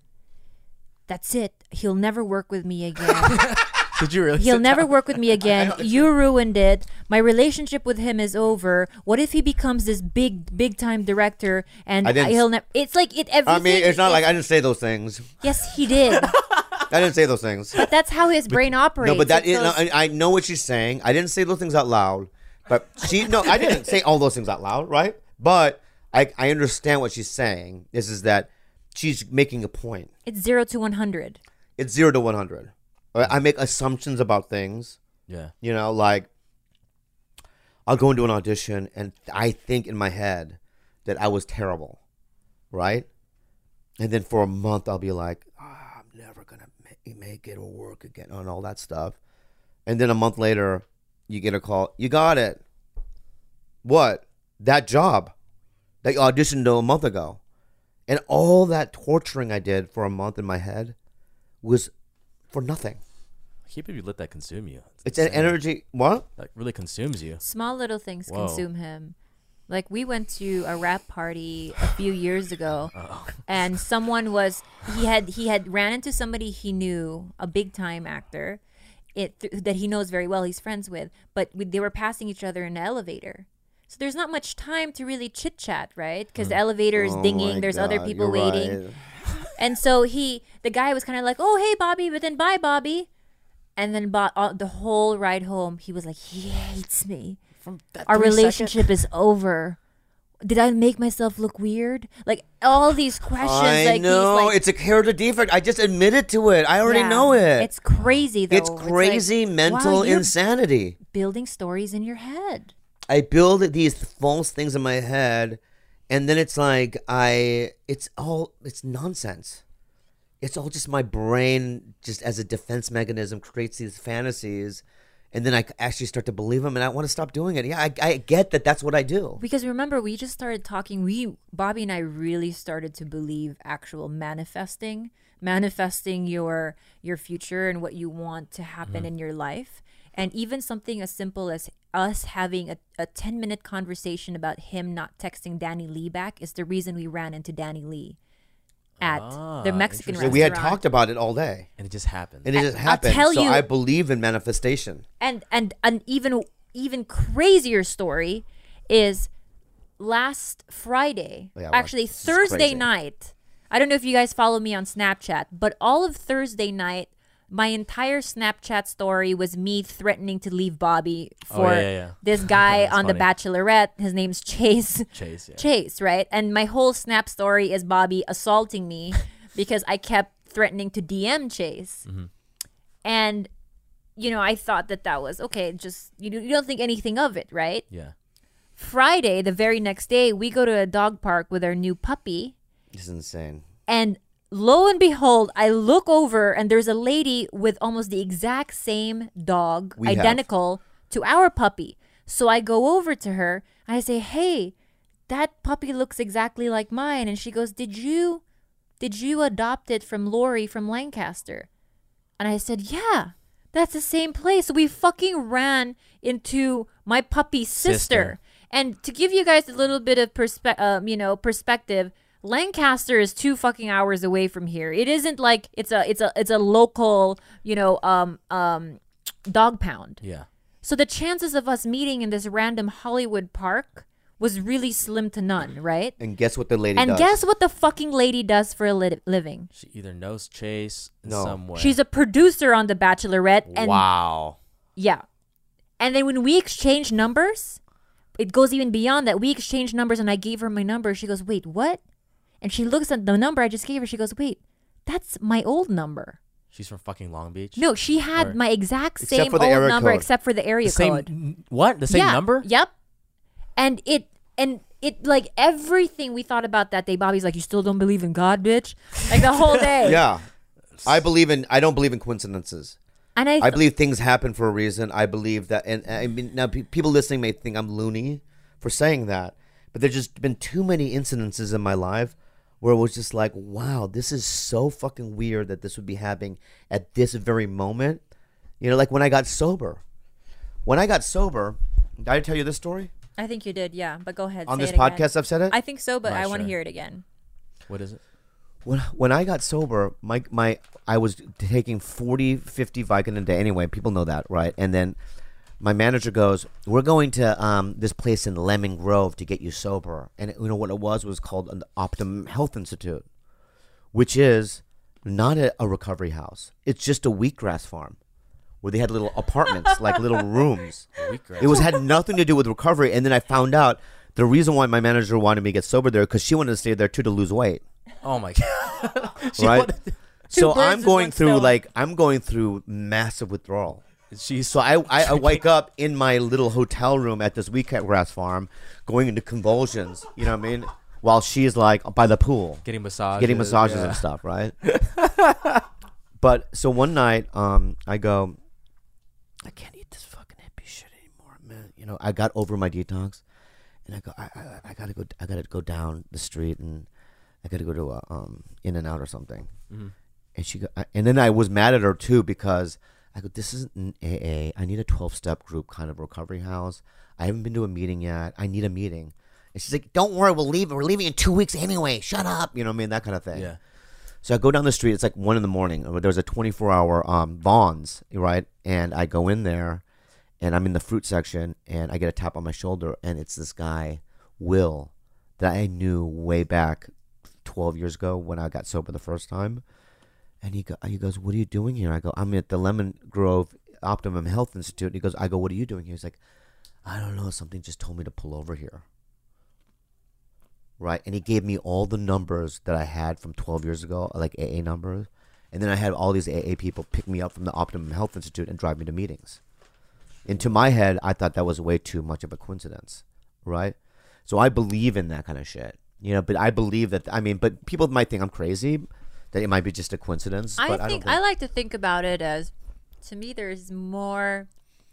"That's it. He'll never work with me again. Did you really? He'll sit never down? work with me again. You ruined it. My relationship with him is over. What if he becomes this big, big time director and I didn't he'll never?" It's like it. Everything. I mean, it's not like is- I didn't say those things. Yes, he did. I didn't say those things. But that's how his brain operates. No, but that It's is, no, those- I, I know what she's saying. I didn't say those things out loud, but she no, I didn't say all those things out loud, right? But I I understand what she's saying. This is that she's making a point. it's zero to one hundred. It's zero to one hundred. I make assumptions about things. Yeah. You know, like I'll go into an audition and I think in my head that I was terrible, right? And then for a month I'll be like, oh, I'm never gonna make, make it or work again and all that stuff. And then a month later, you get a call. You got it. What? That job that you auditioned a month ago, and all that torturing I did for a month in my head was for nothing. I can't believe you let that consume you. It's an insane. energy. What? That really consumes you. Small little things Whoa. consume him. Like we went to a rap party a few years ago, and someone was he had he had ran into somebody he knew, a big time actor, it th- that he knows very well. He's friends with, but we, they were passing each other in the elevator. So there's not much time to really chit chat, right? Because the elevator is Oh dinging. my There's other God, people you're waiting. right. And so he, the guy was kind of like, "Oh, hey, Bobby," but then bye, Bobby. And then bo- uh, the whole ride home, he was like, "He hates me. From that Our three second- relationship is over. Did I make myself look weird?" Like all these questions. I like know he's like, it's a character defect. I just admitted to it. I already yeah, know it. It's crazy though. It's like, crazy mental wow, you're insanity. building stories in your head. I build these false things in my head, and then it's like I. It's all. It's nonsense. It's all just my brain, just as a defense mechanism, creates these fantasies, and then I actually start to believe them, and I want to stop doing it. Yeah, I, I get that. That's what I do. Because remember, we just started talking. We, Bobby and I, really started to believe actual manifesting, manifesting your your future and what you want to happen in your life. And even something as simple as us having a, a ten minute conversation about him not texting Danny Lee back is the reason we ran into Danny Lee at Ah, the Mexican So restaurant. we had talked about it all day, And it just happened. and it just I'll happened. tell so you- I believe in manifestation. and and an even even crazier story is last Friday, Yeah, well, actually this is Thursday crazy. night. I don't know if you guys follow me on Snapchat, but all of Thursday night, my entire Snapchat story was me threatening to leave Bobby Oh, for yeah, yeah, yeah. this guy That's on The funny. Bachelorette. His name's Chase. Chase, yeah. Chase, right? And my whole Snap story is Bobby assaulting me because I kept threatening to D M Chase. Mm-hmm. And, you know, I thought that that was okay. Just, you, you don't think anything of it, right? Yeah. Friday, the very next day, we go to a dog park with our new puppy. This is insane. And lo and behold, I look over and there's a lady with almost the exact same dog, We have. identical to our puppy. So I go over to her. I say, "Hey, that puppy looks exactly like mine." And she goes, "Did you did you adopt it from Lori from Lancaster?" And I said, "Yeah, that's the same place." So we fucking ran into my puppy's sister. Sister. And to give you guys a little bit of perspe- um, you know, perspective, Lancaster is two fucking hours away from here. It isn't like it's a it's a it's a local, you know, um um dog pound. Yeah. So the chances of us meeting in this random Hollywood park was really slim to none, right? And guess what the lady And does? guess what the fucking lady does for a li- living? She either knows Chase in No. some way. She's a producer on The Bachelorette. And wow. yeah. And then when we exchange numbers, it goes even beyond that. We exchanged numbers and I gave her my number. She goes, "Wait, what?" And she looks at the number I just gave her. She goes, "Wait, that's my old number." She's from fucking Long Beach. No, she had Or- my exact Except same for the old area number code. except for the area The same. code. n- What? The same Yeah, number? Yep. And it and it like everything we thought about that day. Bobby's like, "You still don't believe in God, bitch?" Like the whole day. Yeah. I believe in. I don't believe in coincidences. And I, I believe things happen for a reason. I believe that, and I mean, now pe- people listening may think I'm loony for saying that, but there's just been too many incidences in my life where it was just like, wow, this is so fucking weird that this would be happening at this very moment. You know, like when I got sober. When I got sober, did I tell you this story I think you did, yeah. But go ahead. on say this it again. podcast? I've said it. I think so, but Not I want to sure. hear it again. What is it? when when I got sober, my my I was taking forty, fifty Vicodin a day. Anyway, people know that, right? And then my manager goes, "We're going to um, this place in Lemon Grove to get you sober." And it, you know what it was? It was called an Optimum Health Institute, which is not a, a recovery house. It's just a wheatgrass farm where they had little apartments, like little rooms. Wheatgrass. It was had nothing to do with recovery. And then I found out the reason why my manager wanted me to get sober there because she wanted to stay there too to lose weight. Oh my god. She Right? wanted- So birds I'm with going one through stone. like I'm going through massive withdrawal. She's So I, I, I wake up in my little hotel room at this wheatgrass farm, going into convulsions. You know what I mean? While she's like by the pool, getting massages. getting massages yeah. and stuff, right? But so one night, um, I go, I can't eat this fucking hippie shit anymore, man. You know, I got over my detox, and I go, I, I, I gotta go, I gotta go down the street, and I gotta go to a um In and Out or something. Mhm. And she go, I, and then I was mad at her too because I go, this isn't an A A. I need a twelve-step group kind of recovery house. I haven't been to a meeting yet. I need a meeting. And she's like, don't worry, we'll leave. We're leaving in two weeks anyway. Shut up. You know what I mean? That kind of thing. Yeah. So I go down the street. It's like one in the morning. There's a twenty-four hour um, Vons, right? And I go in there, and I'm in the fruit section, and I get a tap on my shoulder, and it's this guy, Will, that I knew way back twelve years ago when I got sober the first time. And he, go, he goes, what are you doing here? I go, I'm at the Lemon Grove Optimum Health Institute. And he goes, I go, what are you doing here? He's like, I don't know. Something just told me to pull over here. Right, and he gave me all the numbers that I had from twelve years ago, like A A numbers, and then I had all these A A people pick me up from the Optimum Health Institute and drive me to meetings. Into my head, I thought that was way too much of a coincidence, right? So I believe in that kind of shit, you know. But I believe that I mean, but people might think I'm crazy, that it might be just a coincidence. I but think, I don't I think like to think about it as, to me, there's more.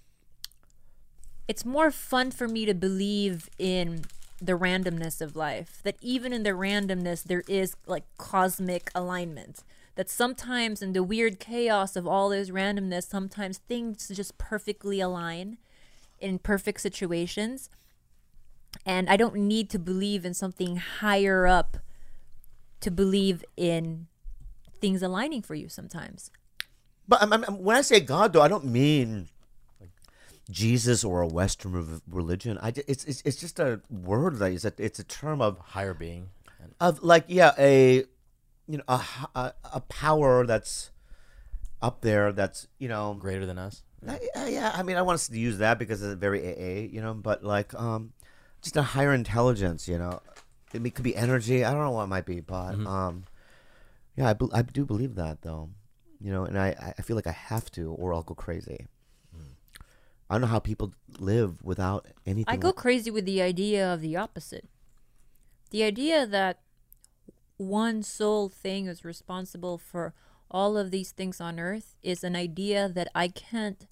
It's more fun for me to believe in the randomness of life. That even in the randomness, there is like cosmic alignment. That sometimes in the weird chaos of all this randomness, sometimes things just perfectly align in perfect situations. And I don't need to believe in something higher up to believe in things aligning for you sometimes. But I'm, I'm, when I say God, though, I don't mean Jesus or a Western re- religion. I ju- it's, it's it's just a word that is a, it's a term of Higher being. of like yeah a you know a, a a power that's up there that's you know Greater than us. I- I- yeah I mean I want us to use that because it's very A A you know but like um just a higher intelligence you know it may- could be energy I don't know what it might be but Mhm. um yeah I, be- I do believe that though you know and I I feel like I have to or I'll go crazy I don't know how people live without anything. I go like- crazy with the idea of the opposite. The idea that one sole thing is responsible for all of these things on earth is an idea that I can't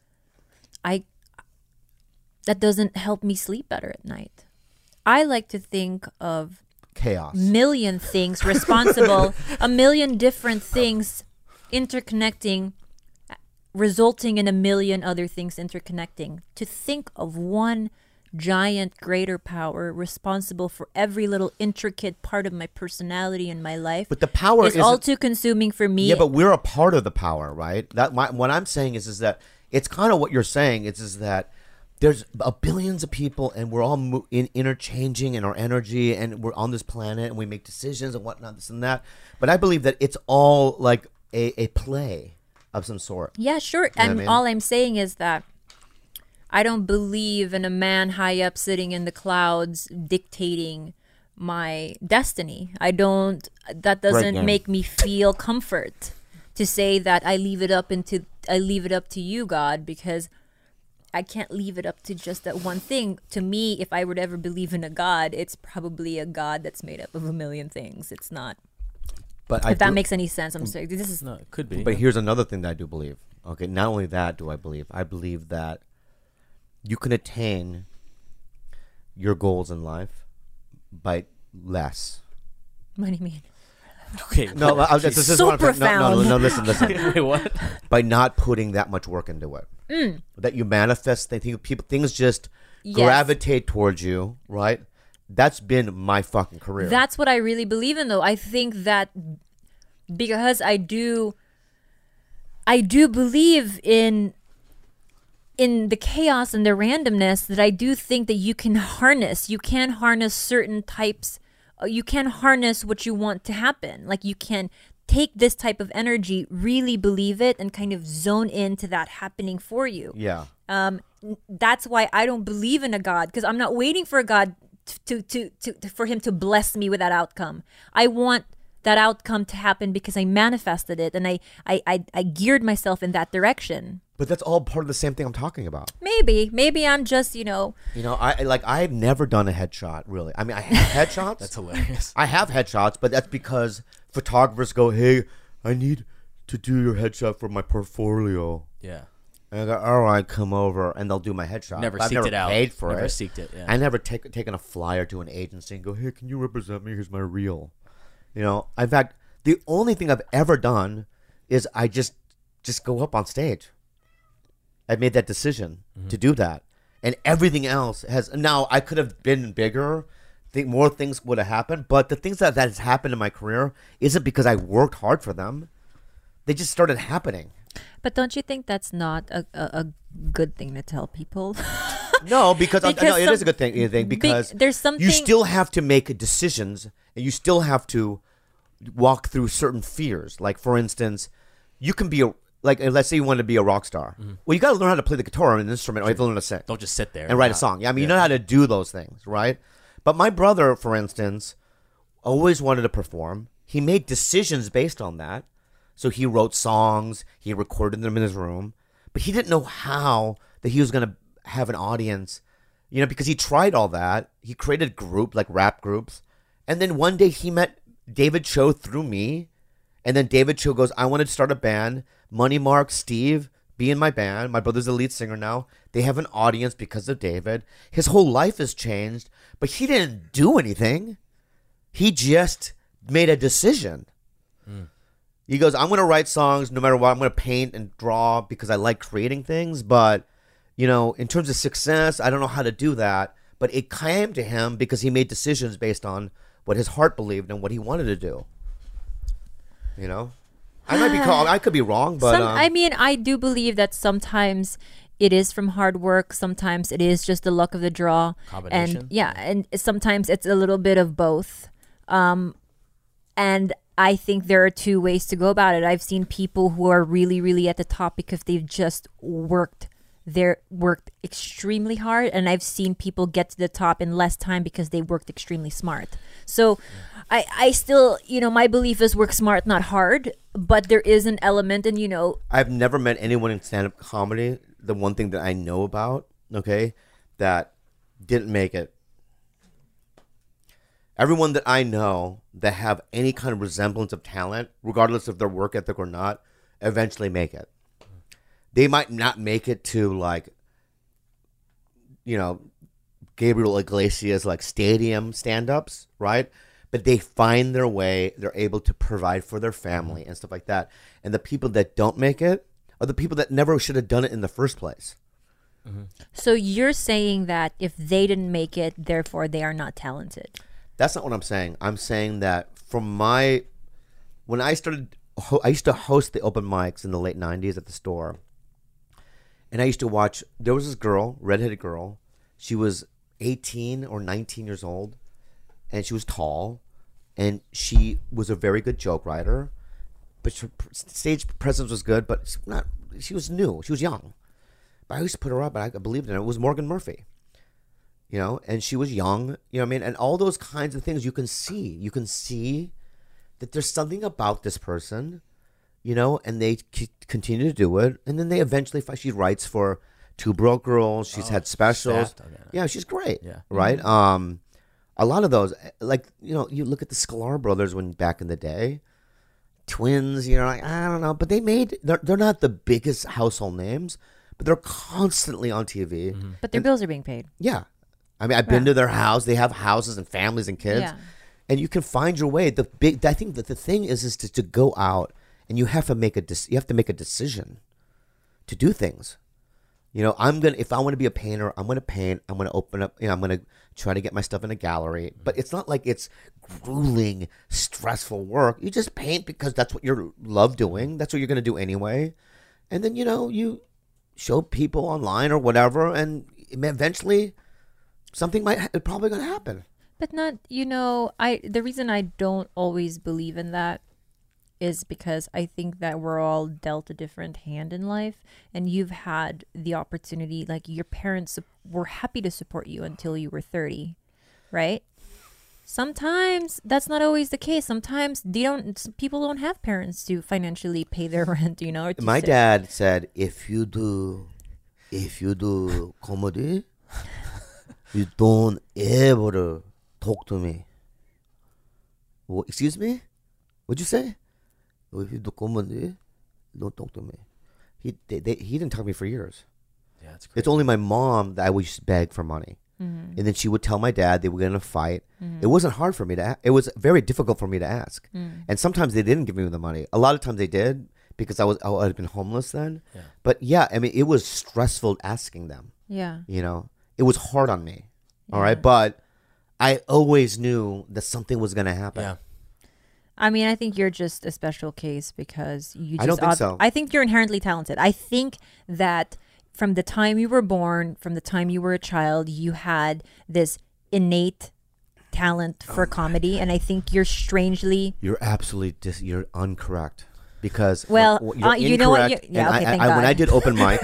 I that doesn't help me sleep better at night. I like to think of chaos. million things responsible, a million different things interconnecting, resulting in a million other things interconnecting. To think of one giant greater power responsible for every little intricate part of my personality and my life But the power is isn't- all too consuming for me. Yeah, but we're a part of the power, right? That my, what I'm saying is, is that it's kind of what you're saying. It's is that there's a billions of people, and we're all mo- in, interchanging in our energy, and we're on this planet, and we make decisions and whatnot, this and that. But I believe that it's all like a, a play of some sort. Yeah, sure. know what I And mean? all I'm saying is that I don't believe in a man high up sitting in the clouds dictating my destiny. I don't. That doesn't game. make me feel comfort to say that I leave it up into I leave it up to you, God, because I can't leave it up to just that one thing. To me, if I would ever believe in a God, it's probably a God that's made up of a million things. It's not. But I If that do- makes any sense, I'm sorry. This is No, it could be. But here's another thing that I do believe. Okay, not only that do I believe, I believe that you can attain your goals in life by less. what do you mean? okay. No, I, this, this is So what I'm trying- no, no, profound. no, listen, listen. Wait, what? By not putting that much work into it, Mm. that you manifest. They think people things just Yes. gravitate towards you, right? That's been my fucking career. That's what I really believe in, though. I think that because I do, I do believe in in the chaos and the randomness, that I do think that you can harness. You can harness certain types. uh, You can harness what you want to happen. Like you can take this type of energy, really believe it, and kind of zone into that happening for you. yeah. Um, n- that's why I don't believe in a God, because I'm not waiting for a God to, to, to, to for him to bless me with that outcome. I want that outcome to happen because I manifested it, and I, I, I, I geared myself in that direction. But that's all part of the same thing I'm talking about. Maybe, maybe I'm just, you know, You know, I I- like I've never done a headshot really. I mean, I have headshots. That's hilarious. I have headshots, but that's because photographers go, "Hey, I need to do your headshot for my portfolio." Yeah. And I go, "All right, come over," and they'll do my headshot. Never But I've seeked never it out. paid for Never it. seeked it, yeah. I never take, taken a flyer to an agency and go, "Hey, can you represent me? Here's my reel." You know, in fact, the only thing I've ever done is I just just go up on stage. I made that decision Mm-hmm. to do that, and everything else has. Now I could have been bigger. Think more things would have happened, but the things that that has happened in my career isn't because I worked hard for them. They just started happening. but don't you think that's not a, a, a good thing to tell people? No, because, I, Because no, it some- is a good thing. I think Be- because there's something- you still have to make decisions, and you still have to walk through certain fears. Like for instance, you can be a like uh, let's say you want to be a rock star. Well, you got to learn how to play the guitar or an instrument, or you have to learn to sing Don't just sit there and write a not- song. Yeah, I mean, you yeah. know how to do those things, right? But my brother, for instance, always wanted to perform. He made decisions based on that. So he wrote songs, he recorded them in his room, but he didn't know how that he was going to have an audience, you know, because he tried all that. He created a group, like rap groups. And then one day he met David Cho through me. And then David Cho goes, "I wanted to start a band. Money Mark, Steve, be in my band. My brother's the lead singer now. They have an audience because of David." His whole life has changed, but he didn't do anything. He just made a decision. He goes, "I'm going to write songs no matter what. I'm going to paint and draw because I like creating things. But, you know, in terms of success, I don't know how to do that." But it came to him because he made decisions based on what his heart believed and what he wanted to do. You know? I might be called, I could be wrong, but Some, um, I mean, I do believe that sometimes it is from hard work. Sometimes it is just the luck of the draw. Combination? And yeah, and sometimes it's a little bit of both. Um, and I think there are two ways to go about it. I've seen people who are really, really at the top because they've just worked their worked extremely hard, and I've seen people get to the top in less time because they worked extremely smart. So I, I still, you know, my belief is work smart, not hard, but there is an element, and you know, I've never met anyone in stand-up comedy the one thing that I know about, okay, that didn't make it. Everyone that I know that have any kind of resemblance of talent, regardless of their work ethic or not, eventually make it. They might not make it to like, you know, Gabriel Iglesias like stadium stand-ups, right? But they find their way. They're able to provide for their family and stuff like that. And the people that don't make it are the people that never should have done it in the first place. Mm-hmm. So you're saying that if they didn't make it, therefore they are not talented. That's not what I'm saying. I'm saying that from my, when I started, ho- I used to host the open mics in the late nineties at the store. And I used to watch, there was this girl, redheaded girl. She was eighteen or nineteen years old. And she was tall. And she was a very good joke writer. But her stage presence was good, but she, not, she was new. She was young. But I used to put her up, and I believed in her. It was Morgan Murphy. You know, and she was young, you know what I mean? And all those kinds of things you can see. You can see that there's something about this person, you know, and they c- continue to do it. And then they eventually find, she writes for Two Broke Girls. She's Oh, had specials. staffed, okay. Yeah, she's great. Yeah. Right? Um, a lot of those, like, you know, you look at the Sklar brothers when back in the day, twins, you know, like, I don't know, but they made, they're, they're not the biggest household names, but they're constantly on T V. Mm-hmm. But their bills are being paid. Yeah. I mean, I've been Yeah. to their house. They have houses and families and kids. Yeah. And you can find your way. The big, I think that the thing is, is to, to go out and you have to make a, dec- you have to make a decision to do things. You know, I'm going to, if I want to be a painter, I'm going to paint. I'm going to open up, you know, I'm going to try to get my stuff in a gallery. But it's not like it's grueling, stressful work. You just paint because that's what you love doing. That's what you're going to do anyway. And then, you know, you show people online or whatever. And eventually something might, ha- probably going to happen. But not, you know, I the reason I don't always believe in that is because I think that we're all dealt a different hand in life, and you've had the opportunity, like your parents were happy to support you until you were thirty, right? Sometimes that's not always the case. Sometimes they don't, people don't have parents to financially pay their rent, you know. Or to My sit- dad said, if you do, if you do comedy, you don't ever talk to me. Well, excuse me? What'd you say? If you do comedy, don't talk to me. He they, they, he didn't talk to me for years. Yeah, that's great. It's only my mom that I would just beg for money. Mhm. And then she would tell my dad they were going to fight. Mhm. It wasn't hard for me to ask. It was very difficult for me to ask. Mm. And sometimes they didn't give me the money. A lot of times they did because I was I had been homeless then. Yeah. But yeah, I mean, it was stressful asking them. Yeah. You know, it was hard on me. All Yeah. right, but I always knew that something was going to happen. Yeah. I mean, I think you're just a special case because you just I don't think ob- so. I think you're inherently talented. I think that from the time you were born, from the time you were a child, you had this innate talent for comedy, and I think you're strangely You're absolutely dis- you're incorrect because Well, when- you're uh, you know what? incorrect, You- yeah, and okay, I, thank I, when God. I did open mic,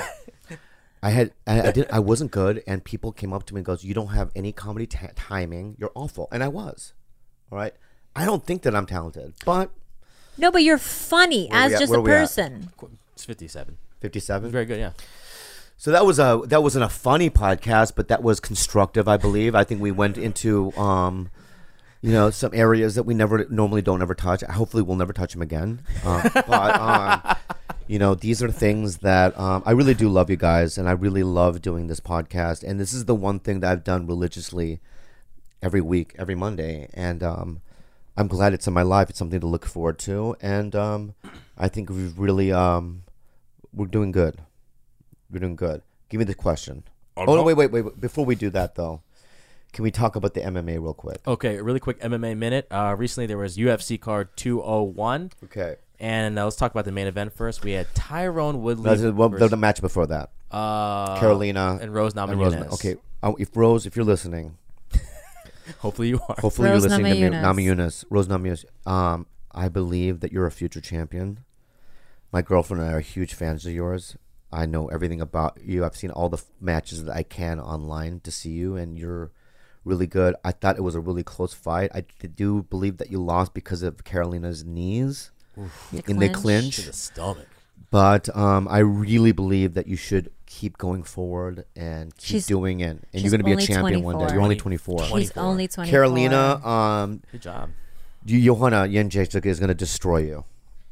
I had I, I did I wasn't good, and people came up to me and goes, "You don't have any comedy ta- timing. You're awful," and I was. All right, I don't think that I'm talented, but no, but you're funny Where as we at? just Where a we at? person. It's fifty-seven. fifty-seven. Very good, yeah. So that was a that wasn't a funny podcast, but that was constructive, I believe. I think we went into um, you know, some areas that we never normally don't ever touch. Hopefully, we'll never touch them again. Um, but um, you know, these are things that um, I really do love you guys, and I really love doing this podcast. And this is the one thing that I've done religiously every week, every Monday, and um, I'm glad it's in my life. It's something to look forward to, and um, I think we've really um, we're doing good. We're doing good. Give me the question. Oh, no, wait, wait, wait, wait. Before we do that, though, can we talk about the M M A real quick? Okay, a really quick M M A minute. Uh, recently, there was U F C card two oh one, Okay. and uh, let's talk about the main event first. We had Tyrone Woodley. No, the, well, versus, the match before that. uh, Carolina and Rose and Namajunas. Rosemary. Okay. Uh, if Rose, if you're listening, Hopefully you are. hopefully Rose you're listening to me, Namajunas. Namajunas. Rose Namajunas. Um, I believe that you're a future champion. My girlfriend and I are huge fans of yours. I know everything about you. I've seen all the f- matches that I can online to see you, and you're really good. I thought it was a really close fight. I d- do believe that you lost because of Carolina's knees The in the clinch. clinch. To the stomach. but um, I really believe that you should keep going forward and keep She's- doing it, and she's you're going to be a only champion one day. twenty-four. You're only twenty-four. Twenty- She's only twenty-four. Carolina, um, Good job. you- Johanna Jędrzejczyk is going to destroy you.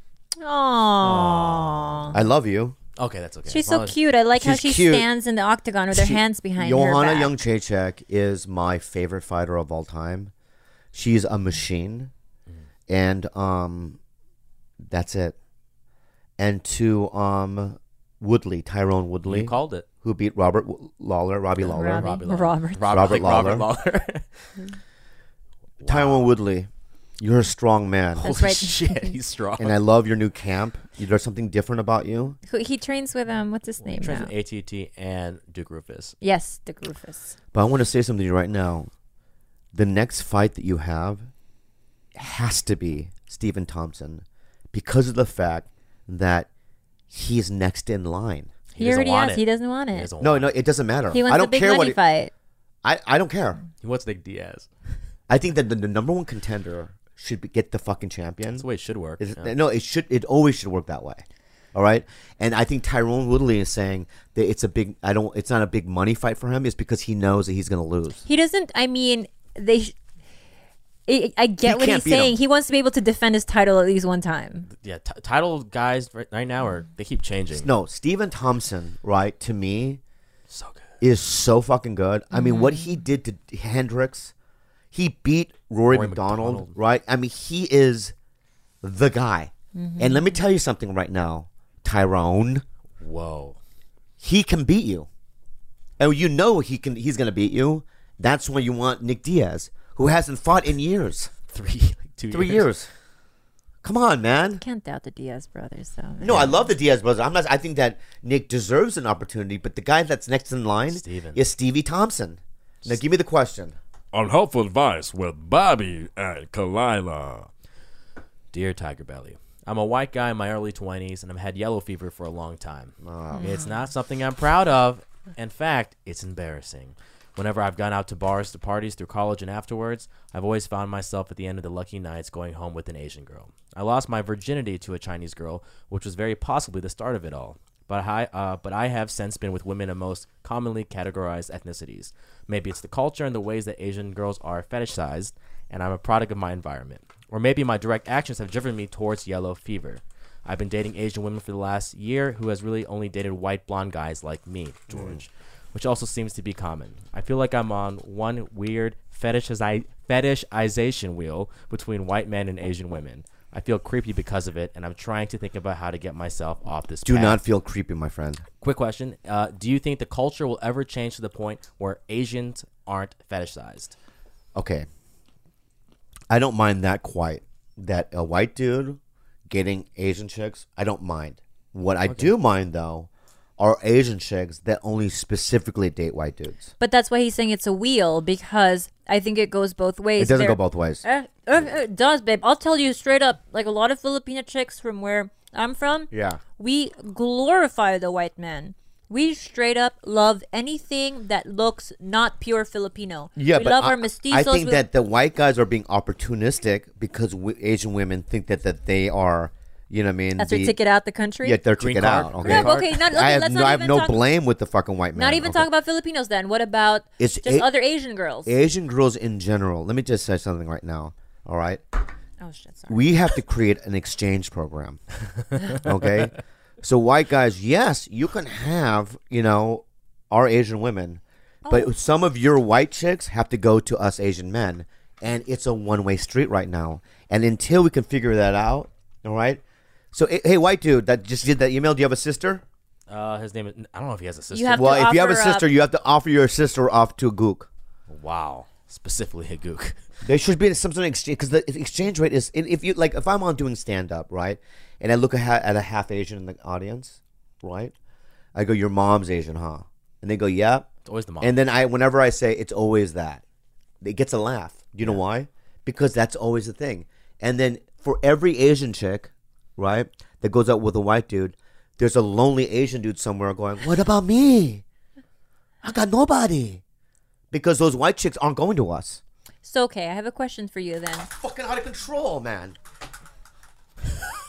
Aww. I love you. Okay, that's okay. She's As long so as- cute. I like how She's she cute. stands in the octagon with her She- hands behind Johanna her back. Jędrzejczyk is my favorite fighter of all time. She's a machine, and um, that's it. And to um, Woodley, Tyrone Woodley, You called it. who beat Robert W- Lawler, Robbie Lawler. Robbie. Robbie Lawler. Robert. Robert, Robert like Robert Lawler. Lawler. Tyrone Woodley, you're a strong man, That's Holy right. shit, he's strong. and I love your new camp. There's something different about you. Who- He trains with um. What's his name Trains now? with A T T and Duke Rufus. Yes, Dick Rufus. But I want to say something to you right now. The next fight that you have has to be Stephen Thompson because of the fact that he's next in line. He, doesn't already want has. it. He doesn't want He it. doesn't No, want no, it doesn't matter. He wants I the don't big care money what it, fight. I, I don't care. He wants Nick Diaz. I think that the, the number one contender should be, get the fucking champion. That's the way it should work. Is- yeah. No, it should. It always should work that way. All right, and I think Tyrone Woodley is saying that it's a big. I don't. It's not a big money fight for him. It's because he knows that he's going to lose. He doesn't. I mean, they. Sh- I, I get He what can't he's beat him. saying. He wants to be able to defend his title at least one time. Yeah, t- title guys right, right now are they keep changing. No, Stephen Thompson, right? To me, So good. is so fucking good. I mean, what he did to Hendricks, he beat Rory, Rory McDonald, McDonald. right? I mean, he is the guy. And let me tell you something right now, Tyrone. Whoa. He can beat you, and you know he can. He's going to beat you. That's when you want Nick Diaz, who hasn't fought in years, Three, like two three years. years. Come on, man. Can't doubt the Diaz brothers, though. No, I love the Diaz brothers. I'm not. I think that Nick deserves an opportunity, but the guy that's next in line Steven. is Stevie Thompson. Now, give me the question. Unhelpful advice with Bobby and Kalila. Dear Tiger Belly, I'm a white guy in my early twenties, and I've had yellow fever for a long time. It's not something I'm proud of. In fact, it's embarrassing. Whenever I've gone out to bars, to parties, through college, and afterwards, I've always found myself at the end of the lucky nights going home with an Asian girl. I lost my virginity to a Chinese girl, which was very possibly the start of it all. But I, uh, but I have since been with women of most commonly categorized ethnicities. Maybe it's the culture and the ways that Asian girls are fetishized, and I'm a product of my environment. Or maybe my direct actions have driven me towards yellow fever. I've been dating Asian women for the last year who has really only dated white blonde guys like me, George, which also seems to be common. I feel like I'm on one weird fetishizi- fetishization wheel between white men and Asian women. I feel creepy because of it, and I'm trying to think about how to get myself off this Do path. not feel creepy, my friend. Quick question. Uh, do you think the culture will ever change to the point where Asians aren't fetishized? Okay. I don't mind that quite. That a white dude getting Asian chicks, I don't mind. What I do mind, though, are Asian chicks that only specifically date white dudes. But that's why he's saying it's a wheel, because I think it goes both ways. It doesn't There- go both ways. Uh, uh, uh, it does, babe. I'll tell you straight up. Like a lot of Filipino chicks from where I'm from, Yeah. we glorify the white man. We straight up love anything that looks not pure Filipino. Yeah, we but love I, our mestizos. I think we- that the white guys are being opportunistic because w- Asian women think that, that they are, you know what I mean? that's the, their ticket out the country. Yeah, their Green ticket card. out. Okay. No, Green okay, not, okay, I have let's no, not I have even no talk, blame with the fucking white man. Not even okay? talk about Filipinos then. What about It's just a- other Asian girls? Asian girls in general. Let me just say something right now. All right. oh shit, sorry. We have to create an exchange program. Okay? So white guys, yes, you can have, you know, our Asian women, but Oh. some of your white chicks have to go to us Asian men, and it's a one-way street right now. And until we can figure that out, all right? So hey, hey, white dude that just did that email, do you have a sister? Uh, his name is, I don't know if he has a sister. You have Well, to if you have a offer sister, up- you have to offer your sister off to a gook. Wow. Specifically a gook. There should be some sort of exchange because the exchange rate is if you like if I'm on doing stand up, right, and I look at, at a half Asian in the audience, right, I go, your mom's Asian, huh? And they go, yeah. It's always the mom. And then I whenever I say it's always that, it gets a laugh. Do you know why? Because that's always the thing. And then for every Asian chick, right, that goes out with a white dude, there's a lonely Asian dude somewhere going, what about me? I got nobody. Because those white chicks aren't going to us. So okay, I have a question for you then. Fucking out of control, man.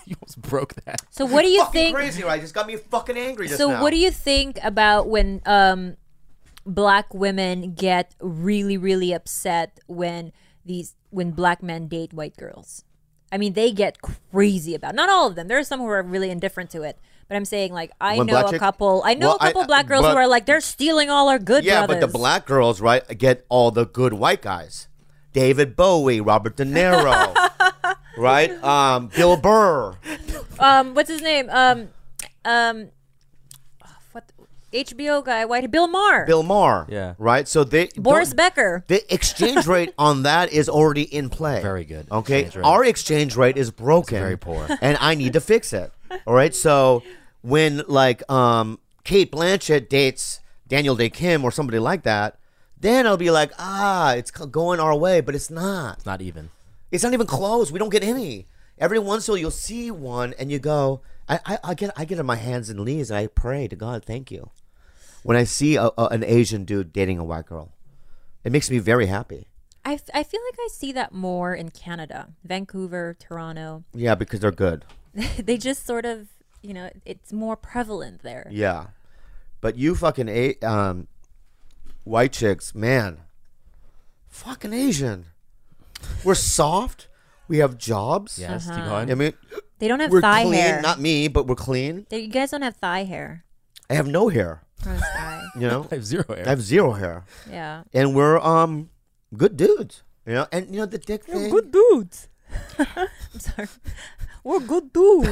You almost broke that. So what do you fucking think? crazy, right? Just got me fucking angry just So now. what do you think about when um, black women get really, really upset when these when black men date white girls? I mean, they get crazy about. Not all of them. There are some who are really indifferent to it. But I'm saying, like, I When know black a chicks- couple. I know Well, a couple I- black girls but- who are like, they're stealing all our good Yeah, brothers. but the black girls, right, get all the good white guys. David Bowie, Robert De Niro, right? Um, Bill Burr. um, what's his name? Um, um, what H B O guy? White Bill Maher. Bill Maher. Yeah. Right? So they Boris don't- Becker. The exchange rate on that is already in play. Very good Okay, exchange rate. our exchange rate is broken. very poor. and I need to fix it. All right. So when like um Kate Blanchett dates Daniel Day Kim or somebody like that, then I'll be like, ah, it's co- going our way, but it's not. It's not even. It's not even close. We don't get any. Every once in a while, you'll see one, and you go, I, I, I get, I get on my hands and knees, and I pray to God, thank you. When I see a, a, an Asian dude dating a white girl, it makes me very happy. I, f- I feel like I see that more in Canada, Vancouver, Toronto. Yeah, because they're good. They just sort of, you know, it's more prevalent there. Yeah, but you fucking a um, white chicks, man, fucking Asian. We're soft. We have jobs. Yes, keep Uh-huh. going. I mean, They don't have we're thigh clean. hair. Not me, but we're clean. They, you guys don't have thigh hair. I have no hair. Or thigh. You know, I have zero hair. I have zero hair, Yeah. and we're um good dudes. You know, and you know the dick thing. dudes. I'm sorry. We're good dudes.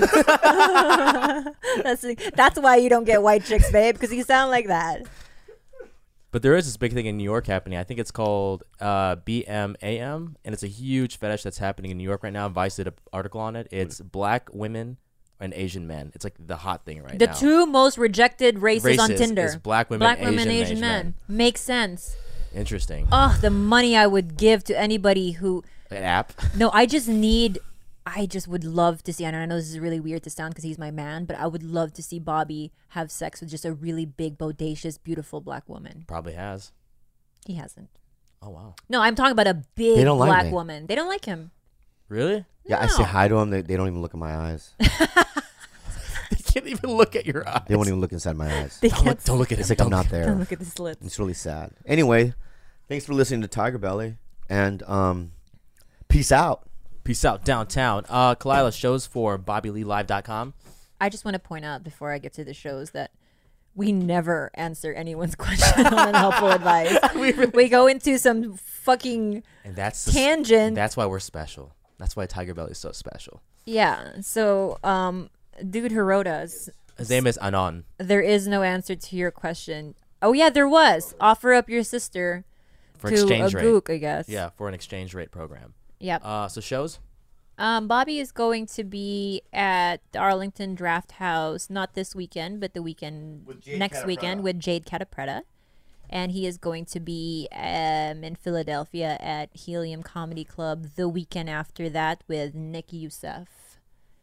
that's that's why you don't get white chicks, babe, because you sound like that. But there is this big thing in New York happening. I think it's called uh, B M A M, and it's a huge fetish that's happening in New York right now. Vice did an article on it. It's black women and Asian men. It's like the hot thing right The now. two most rejected races, on Races Tinder: is black women, black Asian, women, Asian Asian men. men. Makes sense. Interesting. Oh, the money I would give to anybody who. An app. No, I just need. I just would love to see. And I know this is really weird to sound because he's my man, but I would love to see Bobby have sex with just a really big, bodacious, beautiful black woman. Probably has. He hasn't. Oh wow. No, I'm talking about a big They don't like black me. woman. They don't like him. Really? Yeah, I say hi to them. They, they don't even look in my eyes. They can't even look at your eyes. They won't even look inside my eyes. They Don't can't look, don't look at It's him. like I'm Don't- not Don't there. look at the slits. It's really sad. Anyway, thanks for listening to Tiger Belly, and um, peace out. Peace out downtown. Uh, Kalila, shows for bobby lee live dot com. I just want to point out before I get to the shows that we never answer anyone's question on unhelpful advice. we, we go into some fucking And that's the, tangent. That's why we're special. That's why Tiger Belly is so special. Yeah. So, um, dude who wrote us, His name is Anon. there is no answer to your question. Oh yeah, there was. Offer up your sister For to exchange a rate. gook, I guess. Yeah, for an exchange rate program. Yep. Uh, so shows? Um, Bobby is going to be at the Arlington Draft House, not this weekend, but the weekend With Jade next weekend Catapretta. with Jade Catapretta. And he is going to be um, in Philadelphia at Helium Comedy Club the weekend after that with Nick Youssef.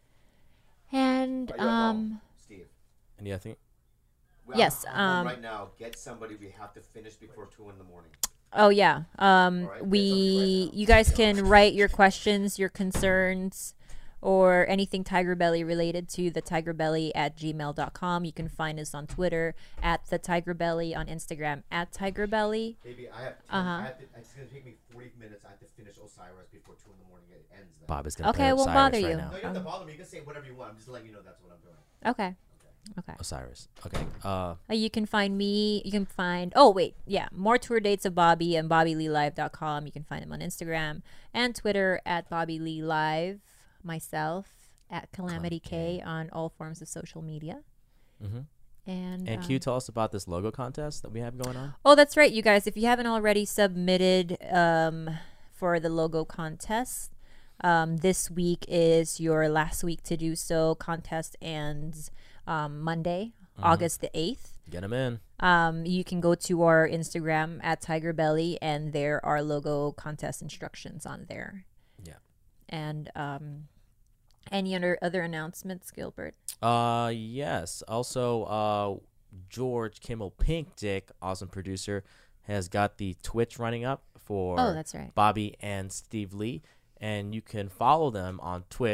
And um, Steve. And yeah, I think Yes, um, right now, get somebody. We have to finish before two in the morning. oh yeah, um, All right, we get somebody right now. you guys can write your questions, your concerns, or anything Tiger Belly related to the Tiger Belly at gmail dot com. You can find us on Twitter at the Tiger Belly, on Instagram at Tiger Belly. Baby, I have. Uh-huh. I have to, it's gonna take me forty minutes. I have to finish Osiris before two in the morning. It ends. Then. Bob is going to Okay, play I won't Osiris bother right you. now. No, you don't have to bother me. You can say whatever you want. I'm just letting you know that's what I'm doing. Okay. Okay. Osiris. Okay. Uh, Uh, you can find me. You can find. Oh wait, yeah, more tour dates of Bobby and bobby lee live dot com. You can find him on Instagram and Twitter at Bobby Lee Live. Myself at Calamity K on all forms of social media. mhm. And And um, can you tell us about this logo contest that we have going on? oh, that's right, you guys. If you haven't already submitted um, for the logo contest, um, this week is your last week to do so. Contest ends um, Monday, August the eighth. Get them in. Um, you can go to our Instagram at Tiger Belly, and there are logo contest instructions on there. Yeah. And um, any other other announcements, Gilbert? Uh, yes. Also, uh, George Kimmel Pink Dick, awesome producer, has got the Twitch running up for Oh, that's right. Bobby and Steve Lee, and you can follow them on Twitch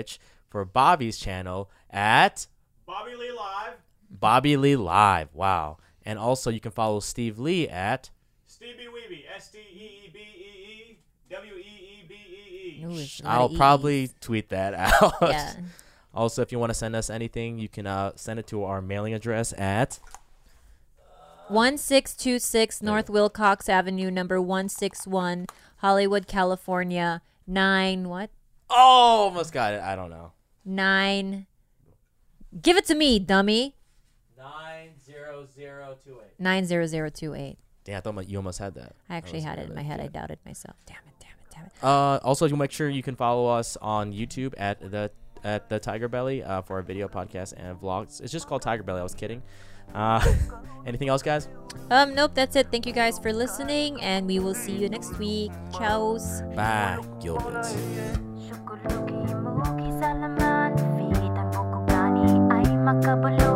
for Bobby's channel at Bobby Lee Live. Bobby Lee Live. Wow. And also you can follow Steve Lee at Stevie Weeby. S T E E B E E W E E B E Ooh, E. it's a lot I'll of E's. probably tweet that out. Yeah. Also, if you want to send us anything, you can uh, send it to our mailing address at one six two six North Wilcox Avenue, number one sixty-one, Hollywood, California. Nine what? Oh, almost got it. I don't know. Nine. Give it to me, dummy. Nine zero zero two eight. Nine zero zero two eight. Damn, I thought you almost had that. I actually was had it gonna in my head. do I it. doubted myself. Damn it! Damn it! Damn it! Uh, also, you make sure you can follow us on YouTube at the at the Tiger Belly uh, for our video podcast and vlogs. It's just called Tiger Belly. I was kidding. Uh, anything else, guys? Um, nope, that's it. Thank you guys for listening, and we will see you next week. Ciao. Bye, Gilberts. Syukulugi mo kisalaman, fit ang bukog gani ay makabalo.